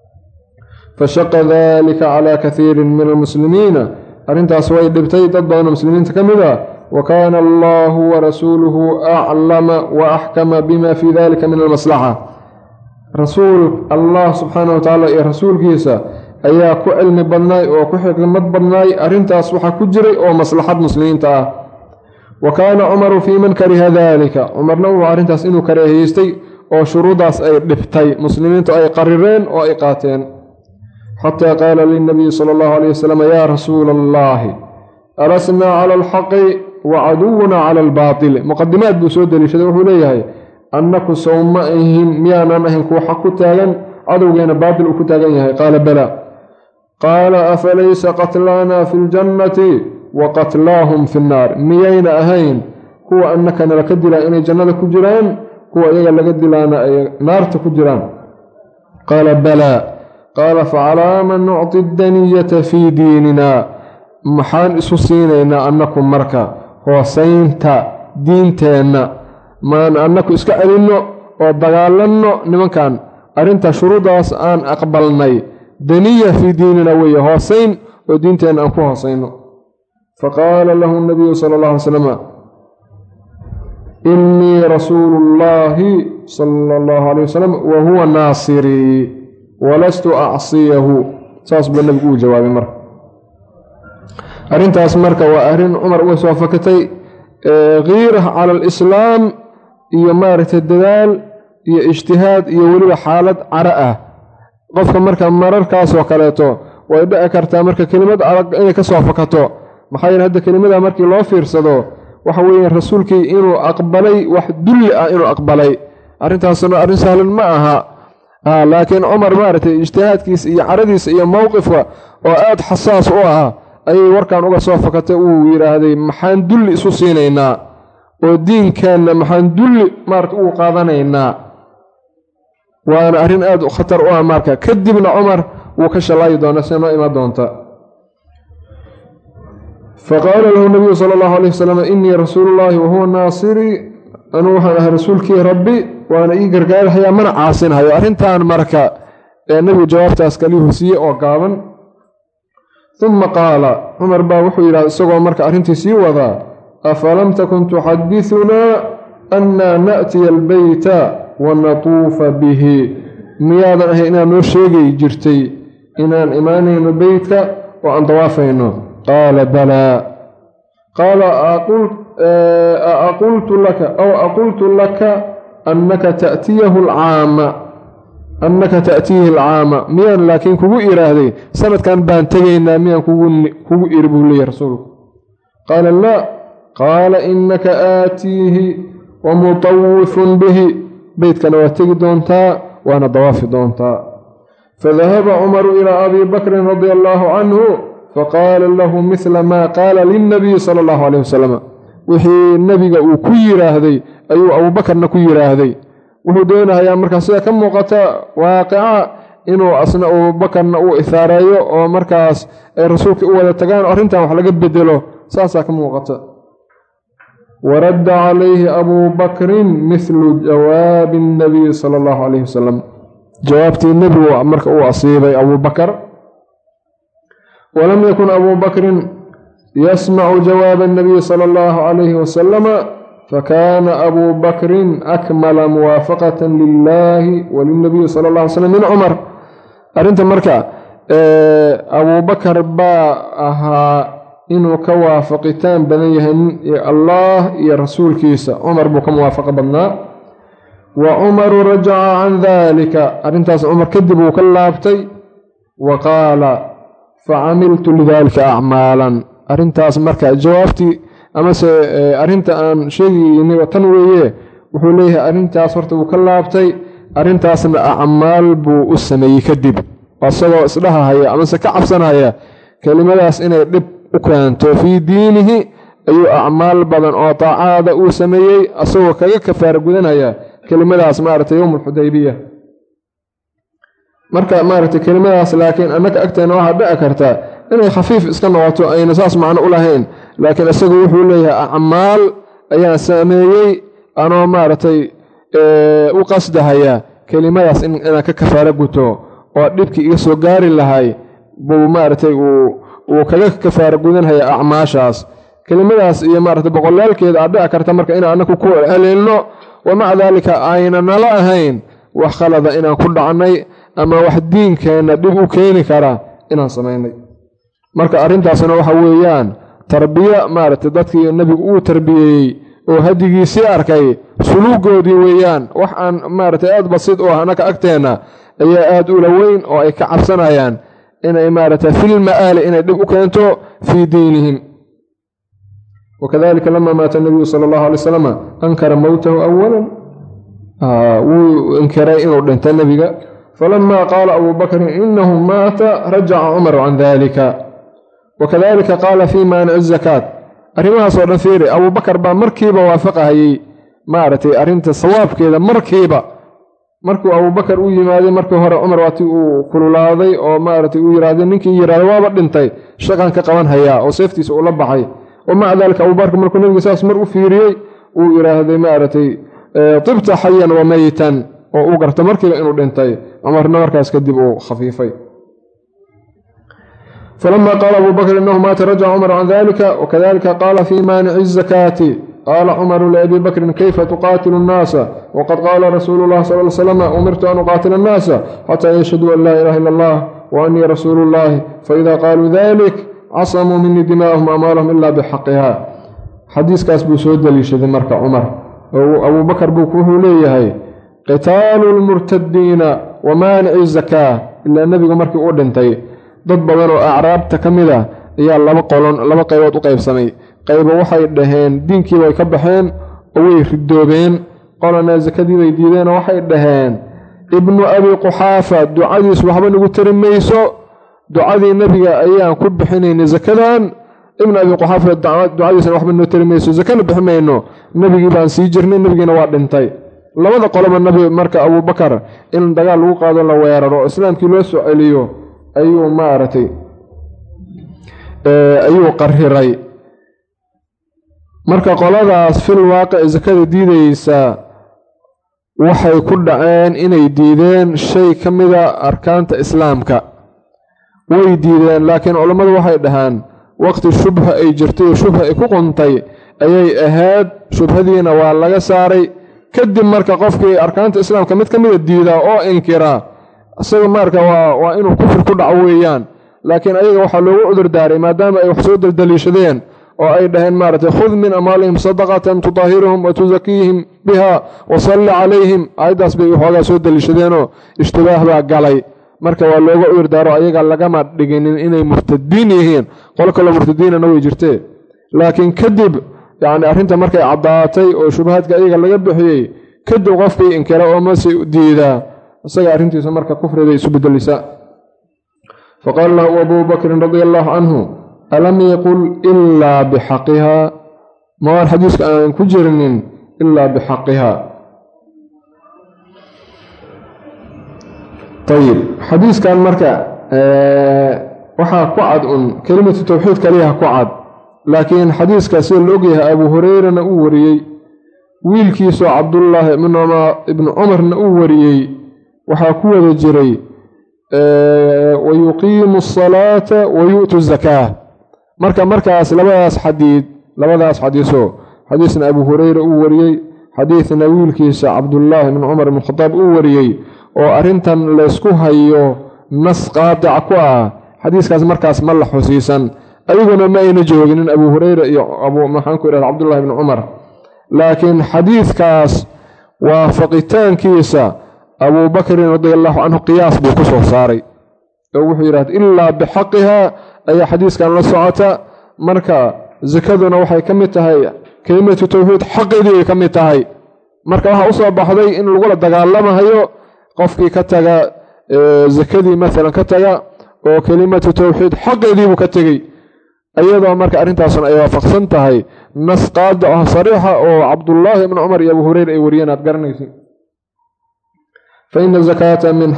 Speaker 1: فشق ذلك على كثير من المسلمين أرنت أسوأ دبتي تضعون المسلمين تكمدا. وكان الله ورسوله أعلم وأحكم بما في ذلك من المصلحة. رسول الله سبحانه وتعالى يا رسول كيسا أيها كو علم بناي وكو حكمت بناي أرنت أصبح كجري ومصلحة مسلمين تاه. وكان عمر في من كره ذلك عمر نوع أرنت أسئنه كرهيستي وشروط أي دبتي مسلمين أي قررين وأي قاتين حتى قال للنبي صلى الله عليه وسلم يا رسول الله أرسنا على الحق وعدونا على الباطل. مقدمات بسود لشدوه ليه أنك سومئهم ميانا نهن كو حق تاغن عدوغين باطل كتاغن. قال بلى. قال أفليس قتلانا في الجنة وقتلاهم في النار ميين أهين هو أنك نلكدل إني جنة كجران هو إيغا لكدلانا نار تكجران. قال بلى. قال فعلى من نعطي الدنية في ديننا محان إسوسينينا أنكم مركا هو سينتا دينتنا ما أنكم إسكالينو ودقالنو نمن كان أرنت شروطاس أن أقبلني دنية في ديننا ويا هو سين ودينتنا أنكو هو سينو. فقال له النبي صلى الله عليه وسلم إني رسول الله صلى الله عليه وسلم وهو ناصري ولست أعصيه سأصبح النبي جواب مر أرنت أسمرك وأهرين عمر وسوفكتي غيره على الإسلام يمارة الدلال اجتهاد يولي حالة عرأة قفك مركا مرر كاس وكاليتو وإذا أكرت مركا كلمة عرق إنك سوفكتو
Speaker 2: maxaa yeele hadda kelimada markii loo fiirsado waxa weeyaan rasuulkii inuu aqbalay wax dulli ah inuu aqbalay arrintaasna arrin sahlan ma aha laakiin cumar maaragtay ijtihaadkiisa iyo caradiisa iyo mowqifka oo aad xasaas u ahaa ayay warkan uga soo fakatay uu yidhaahday maxaan dulli isu siinaynaa oo diinkeenna maxaan dulli maarata ugu qaadanaynaa waana arrin aad u khatar u ah marka kadibna cumar wuu ka shalaayi doonaa sida noo imaan doonta faqaala lahu nabiyu sala allahu alayh wasalam innii rasuulullaahi wahuwa naasirii anuu waxaan ahay rasuulkii rabbi waana ii gargaarhayaa mana caasinhayo arrintan marka nebigu jawaabtaas kaliyuhu siiyey oo gaaban uma qaala cumar baa wuxuu yidhahda isagoo marka arrintii sii wadaa afalam takun tuxadithunaa annaa na'tiya albeyta wa natuufa bihi miyaadan ahay inaad noo sheegay jirtay inaan imaanayno beytka oo aan dawaafayno qaala balaa qaala aqultu laka annaka ta'tiihi alcaama miyaan laakiin kugu iraahday sanadkan baan tegaynaa miyaan kugu iri buu leeyahy rasuulku qaala laa qaala innaka aatiihi wa mutawifun bihi beytkana waa tegi doontaa waana dawaafi doontaa fadahaba cumaru ilaa abi bakrin radia allaahu canhu faqaala lahu midla maa qaala lilnabiyi sala allahu calayh wasalam wixii nebiga uu ku yidhaahday ayuu abuubakarna ku yidhaahday wuxuu doonahayaa markaa sida ka muuqata waaqica inuu asna abuubakarna uu ihaareeyo oo markaas ay rasuulka u wada tagaan oo arrintan wax laga bedelo saasaa ka muuqata waradda calayhi abuu bakrin mithlu jawaabi annabiyi sala allahu calayhi wasalam jawaabtii nebigu marka uu asiibay abuubakar walam yakun abuu bakrin yasmacu jawaaba annabiyi sala allahu calayhi wasalama fakaana abuu bakrin akmala muwaafaqatan lilaahi walilnabiyi sala allah alay slam min cumar arrinta marka abuubakar baa ahaa inuu ka waafaqitaan badan yahay allah iyo rasuulkiisa cumar buu ka muwaafaqo badnaa wa cumaru rajaca can daalika arrintaas cumar kadib uu ka laabtay wa qaala facamiltu lidaalika acmaalan arrintaas marka jawaabtii amase arrinta aan sheegaynay tan weeye wuxuu leeyahay arrintaas horta wuu ka laabtay arrintaasna acmaal buu u sameeyey kadib isagoo isdhahahaya amase ka cabsanaya kelimadaas inay dhib u keento fii diinihi ayuu acmaal badan oo taacaada uu sameeyey asagoo kaga kafaara gudanaya kelimadaas maaragtay yowm alxudaybiya marka maaragtay kelimadaas laakiin annaka agteena waxaa dhici karta inay khafiif iska noqoto ayna saas macno u lahayn laakiin isagu wuxuu leeyahay acmaal ayaan sameeyey anoo maaragtay u qasdahaya kelimadaas inaan ka kafaaro guto oo dhibkii iga soo gaari lahay buu maaragtay uu kaga kafaaro gudanhaya acmaashaas kelimadaas iyo maaragtay boqolaalkeeda aad dhici karta marka inaan annaku ku haleelno wamaca daalika ayna nala ahayn wax khalada inaan ku dhacnay ama wax diinkeenna dhib u keeni kara inaan samaynay marka arrintaasna waxa weeyaan tarbiya maaragtay dadkii nebigu uu tarbiyeeyey oo hadigiisii arkay suluugoodii weeyaan wax aan maaragtay aad basiid u ah annaka agteenna ayaa aad ula weyn oo ay ka cabsanayaan inay maaragtay fil ma'aali inay dhib u keento fii diinihim wakadalika lama maata nabiyu sala allahu alay wasalam ankara mowtahu awalan wuu inkiray inuu dhinta nebiga falama qaala abuu bakrin inahu maata rajaca cumaru can dalika wakadalika qaala fii maanici zakaat arrimahaasoo dhan fiiri abuubakar baa markiiba waafaqahayey maaragtay arrinta sawaabkeeda markuu abuubakar u yimaaday markii hore cumar waati uu kululaaday oo maaragtay uu yidhaahday ninkii yidhahda waaba dhintay shaqan ka qaban hayaa oo seeftiisa ula baxay wa maca daalika abuubakar markuu nebiga saas mar u fiiriyey uu yidhaahday maaragtay tibta xayan wa meytan oo uu garta markiiba inuu dhintay cumarna markaas kadib uu khafiifay falama qaala abuu bakr inahu maata rajaca cumar can dalika wakadalika qaala fii maanici zakaati qaala cumaru liabii bakrin kayfa tuqaatilu annaasa waqad qaala rasuulu llahi sal l slama umirtu an uqaatila annaasa xataa yashhaduu an laa ilaha illa allah wa annii rasuulu llahi faida qaaluu dalik casamuu minii dimaa'ahum amwaalahum ila bixaqiha xadiiskaas buu soo daliishaday marka cumar abuubakar buu wuxuu leeyahay qitaalu lmurtadiina wa maanici zakaa ilaa nebigu markii uu dhintay dad badan oo acraabta ka mid ah ayaa laba qaybood u qaybsamay. qaybo waxay dhaheen diinkii way ka baxeen oo way ridoobeen, qolana zakadii bay diideen oo waxay dhaheen ibnu abi quxaafa ducadiis waxba nagu tari mayso, ducadii nabiga ayaan ku bixinaynay zakadan. ibnu abi quxaafa ducadiisna waxba noo tari mayso, zakana bixi mayno, nabigii baan sii jirnay, nabigiina waa dhintay. labada qoloba nabi marka abubakar in dagaal lagu qaado la weeraro islaamkii loo soo celiyo ayuu maaragtay ayuu qariray. marka qoladaas fil waaqic zakada diidaysa waxay ku dhaceen inay diideen shay ka mida arkaanta islaamka, way diideen. laakiin culammadu waxay dhahaan waqti shubha ay jirtay oo shubha ay ku quntay ayay ahayd, shubhadiina waa laga saaray. kadib marka qofkii arkaanta islaamka mid ka mida diidaa oo inkiraa isaga marka waa inuu kufri ku dhaco weeyaan. laakiin ayaga waxaa loogu cudur daaray maadaama ay wax soo daldaliishadeen oo ay dhaheen maaragtay khud min amwaalihim sadaqatan tutaahiruhum wa tusakiihim biha wa salli calayhim. aayaddaas bay waxoogaa soo daliishadeenoo ishtibaah baa galay. marka waa looga cudur daaro ayaga lagama dhiginin inay murtadiin yihiin, qolo kaloo murtadiinana way jirtee. laakiin kadib yacni arrinta markay caddaatay oo shubahaadka ayaga laga bixiyey kadib qofkii inkira oo mase diidaa isaga arrintiisa marka kufriday isu bedelisaa. faqaala lahu abuu bakrin radia allaahu canhu alam yaqul ilaa bixaqihaa, ma waan xadiiska aan ku jirinin ilaa bixaqihaa. ayib xadiiskan marka waxaa ku cad un kelimatu tawxiid kaliyaha ku cad, laakiin xadiiska sida la ogyahay abuu hurayrana uu wariyey, wiilkiisoo cabdullaahi ibnu cumarna uu wariyey, waxaa ku wada jiray wayuqiimu asalaata wayu'tu zakaa. markaas labadaas xadiisoo xadiisna abuu hurayra uu wariyey, xadiisna wiilkiisa cabdullaahi ibnu cumar ibn khadaab uu wariyey oo arrintan laysku hayo nas qaadica ku ah. xadiiskaas markaas ma la xusiisan, adiguna ma ayna jooginin abuu hurayra iyo maxaanku idhahda cabdullaahi ibnu cumar. laakiin xadiidkaas waafaqitaankiisa abuu bakrin radia allaahu canhu qiyaas buu ku soo saaray oo wuxuu yidhahda ilaa bixaqihaa ayaa xadiiskan la socota. marka zakaduna waxay ka mid tahay kelimatu tawxiid xaqeedii ay ka mid tahay. marka waxaa usoo baxday in lagula dagaalamahayo qofkii ka taga zakadii maalan ka taga oo kelimatu tawxiid xaqeediibuu ka tegey, iyadoo marka arrintaasuna ay waafaqsan tahay nas qaada ah sariixa oo cabdullaahi ibnu cumar iyo abuu hurayra ay wariyeen aad garanaysin. fa ina zakaata min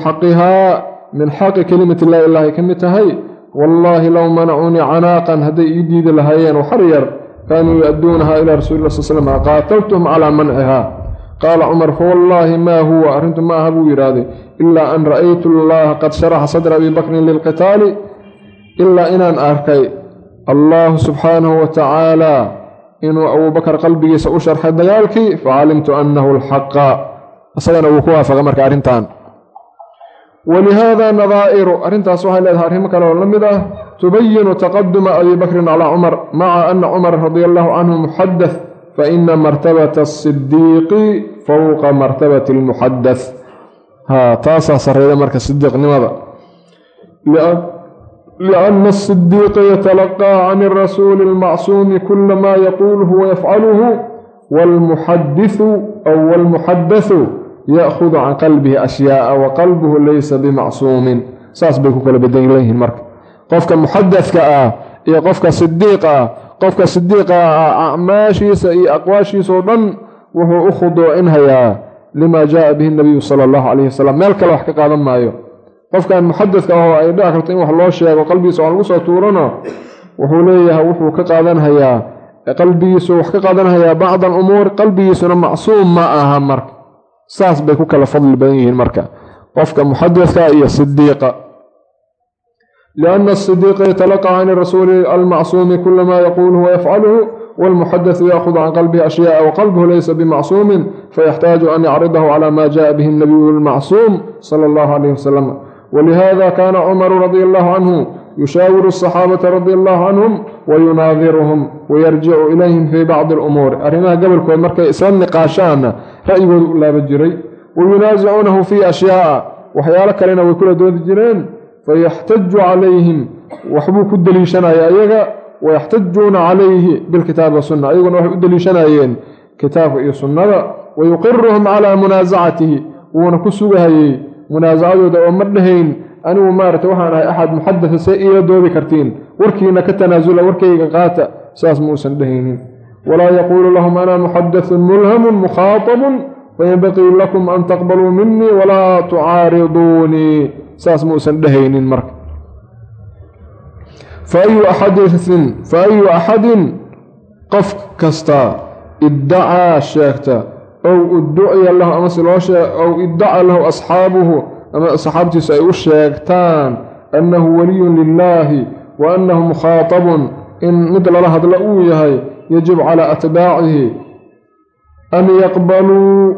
Speaker 2: xaqi kelimati laa ilaahay ka mid tahay. wallaahi low manacuunii canaaqan hadday ii diidi lahaayeen waxar yar kaanuu yu-adduunahaa ilaa rasuuli lah sal slm qaataltuhum calaa mancihaa. qaala cumar fawallaahi maa huwa arrintu ma aha buu yidhaahday ilaa an ra'aytu allaha qad sharaxa sadra abii bakrin lilqitaali, ilaa inaan arkay allahu subxaanahu wa tacaala inuu abuubakar qalbigiisa u sharxay dagaalkii, facalimtu annahu alxaqa. isagana wuu ku waafaqa marka arrintan. walihaada nadaa'iru, arrintaas waxay leedahay arrimo kale oo la mid ah tubayinu taqaduma abii bakrin calaa cumar maca ana cumar radia allaahu canhu muxadath faina martabata asidiiqi fowqa martabati almuxadath. taasaa sarreeya marka sidiiqnimada. lianna asidiiqa yatalaqaa can irasuuli almacsuumi kula maa yaquuluhu wayafcaluhu waalmuxadathu ya'khudu can qalbihi ashyaa'a wa qalbuhu laysa bimacsuumin. saas bay ku kala bedan leeyihiin marka qofka muxadadka ah iyo qofka sidiiqa ah. qofka sidiiqa ah acmaashiisa iyo aqwaashiisao dhan wuxuu u khudoocinhayaa limaa jaaa bihi nabiyu sala allahu calayhi wasalam, meel kale wax ka qaadan maayo. qofkan muxadadka ah oo ay dhici karto in wax loo sheego qalbigiisa oo lagu soo tuurano wuxuu leeyahay wuxuu ka qaadanhayaa qalbigiisu wax ka qaadanhayaa bacda alumuur, qalbigiisuna macsuum ma aha. marka saas bay ku kala fadli badan yihiin marka qofka muxadadka iyo sidiiqa. lianna asidiiqa yatalaqaa can irasuuli almacsuumi kula maa yaquuluhu wayafcaluhu waalmuxadathu ya'khudu can qalbihi ashyaa'a waqalbuhu laysa bimacsuumin fayaxtaaju an yacridahu calaa maa jaءa bihi nabiyu almacsuum sala allahu calayhi wasalam. walihaada kaana cumaru radia allahu canhu yushaawiru asaxaabata radia allahu canhum wayunaadiruhum wayarjicu ilayhim fii bacdi alumuur. arrimaha gobolkood markay isla niqaashaanna ra'yigooda u laaba jiray. wayunaasicuunahu fii ashyaa'a waxyaalo kalena way kula doodi jireen. fayaxtaju calayhim waxbuu ku deliishanaya ayaga wayaxtajuuna calayhi bilkitaabi wasunna ayaguna waxay u deliishanayeen kitaabka iyo sunnada wayuqiruhum calaa munaasacatihi wuuna ku sugahayey munaasacadooda oo ma dhahayn anigu maaragtay waxaan ahay axad muxadasa see iila doodi kartiin warkiina ka tanaasula warkayga qaata saas muusan dhahaynin walaa yaquulu lahum ana muxadathun mulhamun mukhaatabun fayanbaqii lakum an taqbaluu minii walaa tucaariduunii saas muusan dhahaynin marka faayu axadin qof kasta iddacaa sheegta ow udduciya lahu amase ow iddaca lahu asxaabuhu ama saxaabtiisu ay u sheegtaan annahu waliyun lilaahi wa annahu mukhaatabun in mid lala hadla uu yahay yajib calaa atbaacihi an yaqbaluu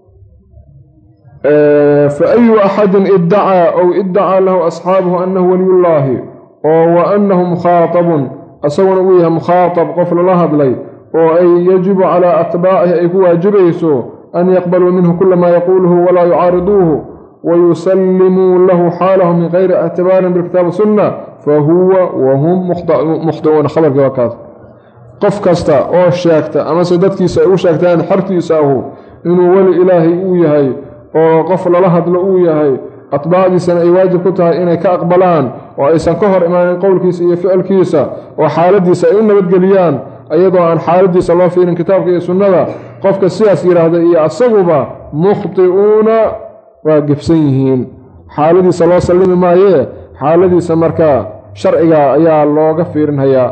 Speaker 2: faayu axadin iddacaa ow iddacaa lahu asxaabuhu annahu waliyullaahi oo wa annahu mukhaatabun asaguna uu yahay mukhaatab qof lala hadlay oo ay yajibu calaa atbaacihi ay ku waajibayso an yaqbaluu minhu kula maa yaquuluhu walaa yucaariduuhu wayusallimuu lahu xaalahu min gayri ictibaarin bilkitaab sunna fahuwa wahum mukhdicuuna khabarkii waa kaas qof kasta oo sheegta amase dadkiisa ay u sheegtaan xartiisa ahu inuu weli ilaahay uu yahay oo qof lala hadlo uu yahay atbaacdiisana ay waajib ku tahay inay ka aqbalaan oo aysan ka hor imaanin qowlkiisa iyo ficilkiisa oo xaaladiisa ay u nabadgeliyaan iyadoo aan xaaladiisa loo fiirin kitaabka iyo sunnada qofka sidaas yidhaahda iyo asaguba mukhti'uuna waa gefsan yihiin xaaladiisa loo sallimi maayee xaaladiisa markaa sharciga ayaa looga fiirinhayaa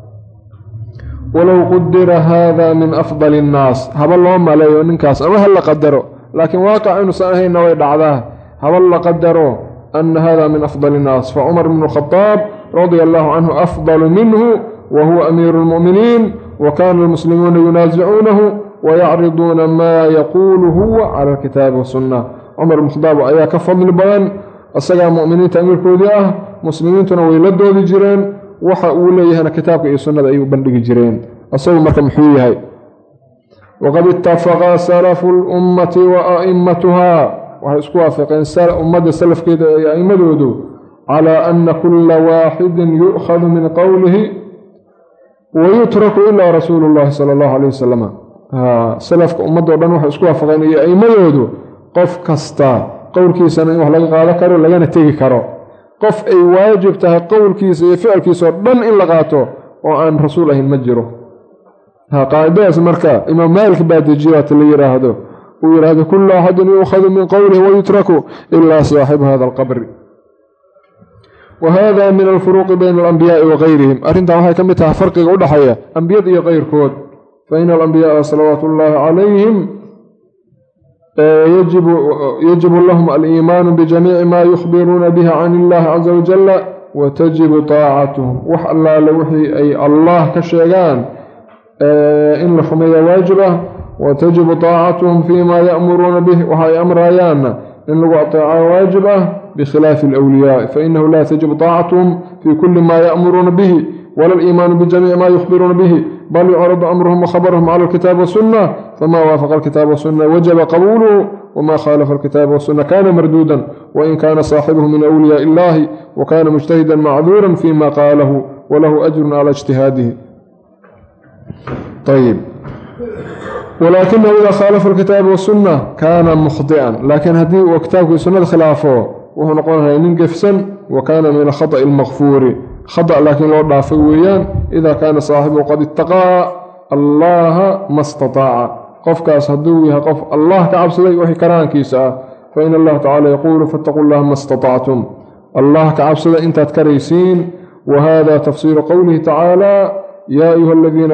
Speaker 2: walow qudira haada min afdali innaas haba loo maleeyo ninkaas ama ha la qadaro laakiin waaqic inuusan ahaynna way dhacdaa haba la qadaro ana hada min afdali innaas facumar bnu khadaab radia allahu canhu afdalu minhu wa huwa amiiru lmu'miniin wa kaana almuslimuuna yunaasicuunahu wayacriduuna maa yaquulu huwa cala alkitaabi wasunna cumar bnu khadaab ayaa ka fadli badan isagaa mu'miniinta amiirkoodii ah muslimiintuna way la doodi jireen waxa uu leeyahayna kitaabka iyo sunnada ayuu bandhigi jireen isagu marka muxuu yahay waqad ittafaqa salafu lummati wa a'immatuhaa waxay isku waafaqeen ummadda salafkeeda iyo a'immadoodu calaa ana kulla waaxidin yu'khadu min qowlihi wayutraku ilaa rasuulu llahi sala allahu calayh wasalam salafka ummadoo dhan waxay isku waafaqeen iyo a'immadoodu qof kasta qowlkiisana in wax laga qaado karo lagana tegi karo qof ay waajib tahay qowlkiisa iyo ficilkiisaoo dhan in la qaato oo aan rasuul ahayn ma jiro qaacidadaas marka imaam maalik baa dejiye waata la yidhaahdo uu yidhaahdo kullu axadin yuukhadu min qowlihi wayutraku ilaa saaxibu hada alqabri wa hada min alfuruuqi bayna alambiyaai wa gayrihim arrintan waxay ka mid tahay farqiga u dhexeeya ambiyada iyo keyrkood fa ina alambiyaaa salawaatu ullaahi calayhim yajibu lahum aliimaanu bijamiici maa yukhbiruuna bihi can illahi caza wajalla wa tajibu taacatuhum wax allaale wixii ay allah ka sheegaan in la rumeeya waajib ah wa tajibu taacatuhum fii maa ya'muruuna bih waxa ay amrayaanna in lagu ateeca waajib ah bikhilaafi alwliyaai fainahu laa tajibu taacatuhum fii kulli maa ya'muruuna bihi wala aliimaanu bijamiici maa yukhbiruuna bihi bal yucradu amruhum wakhabaruhum cala alkitaabi wasunna famaa waafaqa alkitaaba wasunna wajaba qabuuluhu wamaa khaalafa alkitaaba wasunna kana marduudan wain kaana saaxibuhu min awliyaai illahi wa kana mujtahidan macduuran fima qaalahu walahu ajrun cala ijtihaadihi ayb walaakinahu idaa khaalafa alkitaaba wasunna kaana mukhdi'an laakiin haddii uu kitaabkii sunnada khilaafo wuxuu noqonayaa nin gefsan wa kaana min alkhada'i almakfuuri khada' laakiin loo dhaafay weeyaan idaa kaana saaxibuhu qad ittaqaa allaha ma stataaca qofkaas hadduu yahay qof allah ka cabsaday wixii karaankiisa ah fa ina allaha tacala yaquulu fattaquu llaha ma statactum allah ka cabsada intaad karaysiin wa hada tafsiiru qowlihi tacaala yaa ayuha aladiina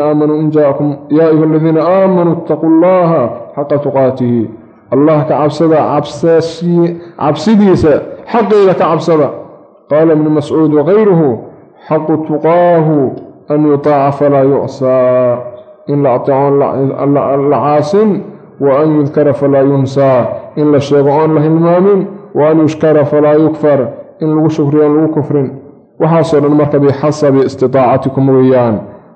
Speaker 2: aamanuu ittaquu llaha xaqa tuqaatihi allah ka cabsada cabsidiisa xaqeeda ka cabsada qaala ibnu mascuud wakayruhu xaqu tuqaahu an yutaaca falaa yucsaa in la ateeco la caasin wa an yudkara falaa yunsaa in la sheego oon la hilmaamin wa an yushkara falaa yukfar in lagu shukriyo oon lagu kufrin waxaasoo dhan marka bixasabi istitaacatikum weeyaan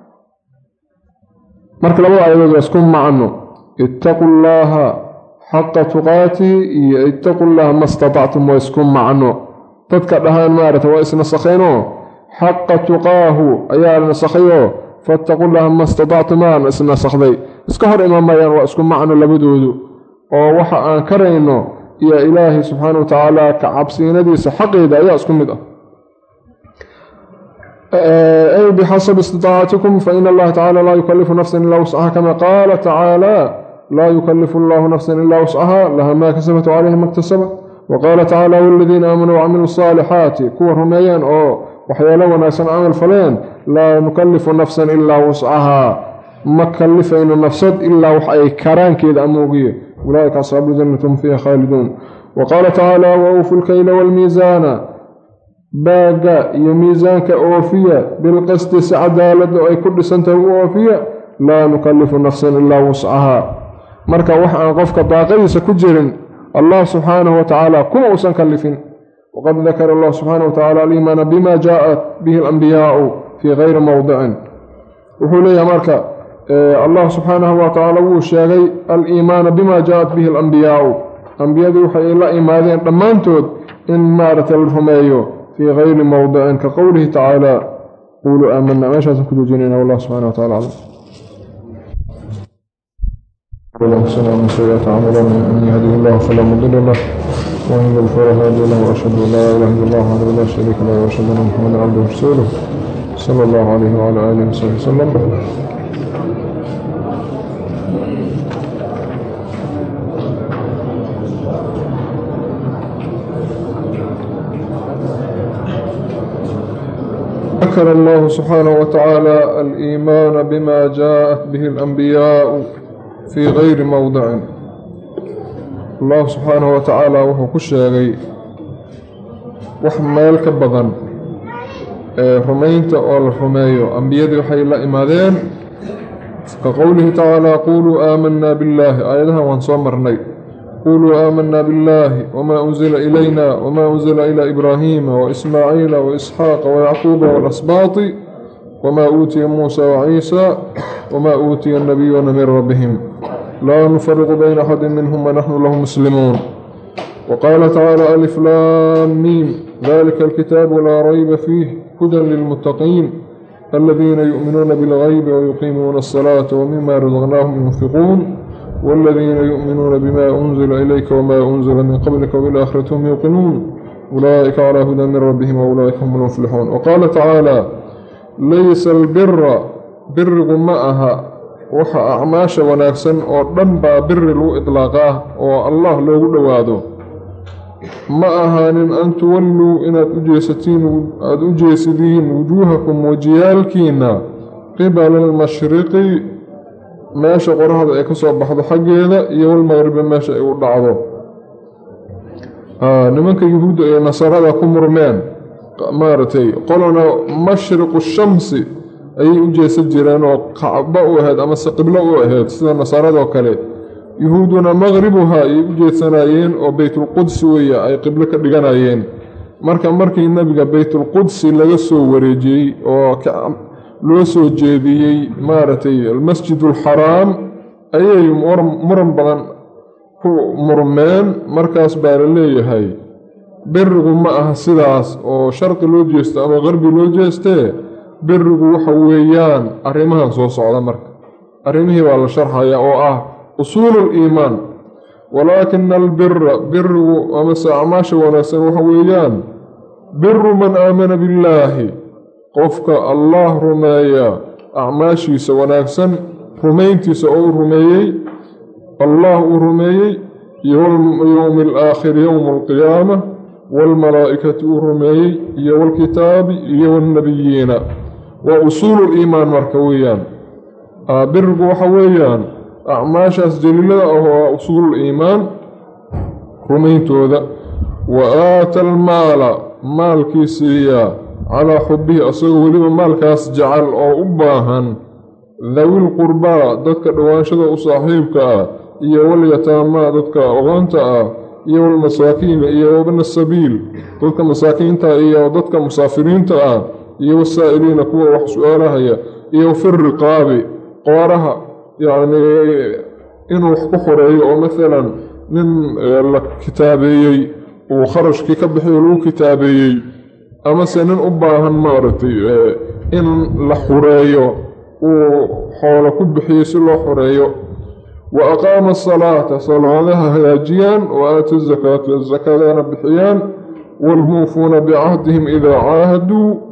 Speaker 2: marka labada aayadood waa isku macno ittaqu llaaha xaqa tuqaatihi iyo ittaqu llaha ma statactum waa isku macno dadka dhahaan maarata waa isnasakheenoo xaqa tuqaahu ayaa la nasakhayo fattaqu llaha ma istatactumaan isnasakday iska hor imamayaan waa isku macno labadoodu oo waxa aan karayno iyo ilaahay subxaana wa tacaala ka cabsiinadiisa xaqeeda ayaa isku mid ah ay bixasabi istiطaacatikum faina allaha tacala laa yukalifu nafsan ilaa wuscaha kama qaala tacaala laa yukalifu allahu nafsan ilaa wuscaha laha maa kasabat calayha ma ktasabat waqaala tacaala waladiina aamanuu wacamiluu asaalixaati kuwa rumeeyeen oo waxyaalo wanaagsan camal faleen laa nukalifu nafsan ilaa wuscahaa ma kalifayno nafsad ilaa wax ay karaankeeda amoogiye ulaaika asxaabu ljannati hum fiiha khaaliduun waqaala tacaala waawfu lkayla waalmiisaana baagga iyo miisaanka oofiya bilqisdi si cadaalada oo ay ku dhisantahay u oofiya laa nukalifu nafsan ilaa wuscahaa marka wax aan qofka daaqadiisa ku jirin allah subxaanahu wa tacaala kuma uusan kalifin waqad dakara allah subxaanahu wa tacala aliimaana bima jaaءat bihi alambiyaau fii gayri mowdicin wuxuu leeyahay marka allah subxaanahu wa tacaala wuu sheegay aliimaana bima jaaءat bihi alambiyaau ambiyadii waxay la imaadeen dhammaantood in maaragtay la rumeeyo fii gayri mowdicin ka qowlihi tacaala quluu aamana meeshaasan ku joojinayna wallah subxana wa tacala aclam وأحسن من سيئات أعمالنا من يهده الله فلا مضل له ومن يضلل فلا هادي له وأشهد أن لا إله إلا الله وحده لا شريك له وأشهد أن محمدا عبده ورسوله صلى الله عليه وعلى آله وصحبه وسلم ذكر الله سبحانه وتعالى الإيمان بما جاءت به الأنبياء في غير موضع الله سبحانه وتعالى وحو كشاغي وحمال كبضان رمينت أول رميو أنبيادي وحي الله إمادين كقوله تعالى قولوا آمنا بالله آياتها وانصمرني قولوا آمنا بالله وما أنزل إلينا وما أنزل إلى إبراهيم وإسماعيل وإسحاق ويعقوب والأسباط وما أوتي موسى وعيسى وما أوتي النبيون من ربهم لا نفرق بين أحد منهم ونحن له مسلمون وقال تعالى ألف لام ميم ذلك الكتاب لا ريب فيه هدى للمتقين الذين يؤمنون بالغيب ويقيمون الصلاة ومما رزقناهم ينفقون والذين يؤمنون بما أنزل إليك وما أنزل من قبلك وبالآخرة هم يوقنون أولئك على هدى من ربهم وأولئك هم المفلحون وقال تعالى ليس البر بر معها وحا أعماش وناكسن ودنبا بر لو إطلاقاه والله لو دواده معها أن تولوا إن أجيسدين وجوهكم وجيالكينا قبل المشرق meesha qorahda ay ka soo baxdo xaggeeda iyo walmaqriba meesha ay u dhacdo nimanka yuhuudda iyo nasaarada ku murmeen maaragtay qolona mashriqu shamsi ayay u jeesan jireen oo kacba u ahayd amase qiblo u ahayd sida nasaaradoo kale yuhuudduna maqribuha ayay u jeedsanayeen oo beytulqudsi weeye ay qiblo ka dhiganayeen markii nebiga beytulqudsi laga soo wareejiyey oo loo soo jeediyey maaragtay almasjid alxaraam ayay muran badan ku murmeen markaas baa la leeyahay berigu ma aha sidaas oo sharqi loo jeesto ama qarbi loo jeestee berigu waxa weeyaan arrimahan soo socda marka arrimihii baa la sharxaya oo ah usuulul iimaan walaakina albira birigu amase acmaasha wanaagsan waxa weeyaan biru man aamana billaahi qofka allah rumeeya acmaashiisa wanaagsan rumayntiisa oo u rumeeyey allah uu rumeeyey yowmi alaakhiri yowma alqiyaama waalmalaa'ikati uu rumeeyey iyo waalkitaabi iyo waalnabiyiina waa usuululiimaan marka weeyaan birigu waxa weeyaan acmaashaas jaliilada ah waa usuululiimaan rumayntooda wa aata almaala maalkii siiyaa calaa xubbihi asagoo weliba maalkaas jecel oo u baahan dawil qurbaa dadka dhowaanshada u saaxiibka ah iyo walyataamaa dadka oqoonta ah iyo walmasaakiina iyo wabna sabiil dadka masaakiinta iyo dadka musaafiriinta ah iyo wasaa'iliina kuwa wax su-aalahaya iyo fi riqaabi qooraha yacnii inuu wax ku xoreeyo oo maalan nin la kitaabeeyey uu kharashkii ka bixiyo lagu kitaabeeyey
Speaker 3: أما سنن أباهن مارتي إن لحريو وحول كبحيس لحريو وأقام الصلاة صلاة هاجيا وآتوا الزكاة الزكاة بحيان والموفون بعهدهم إذا عاهدوا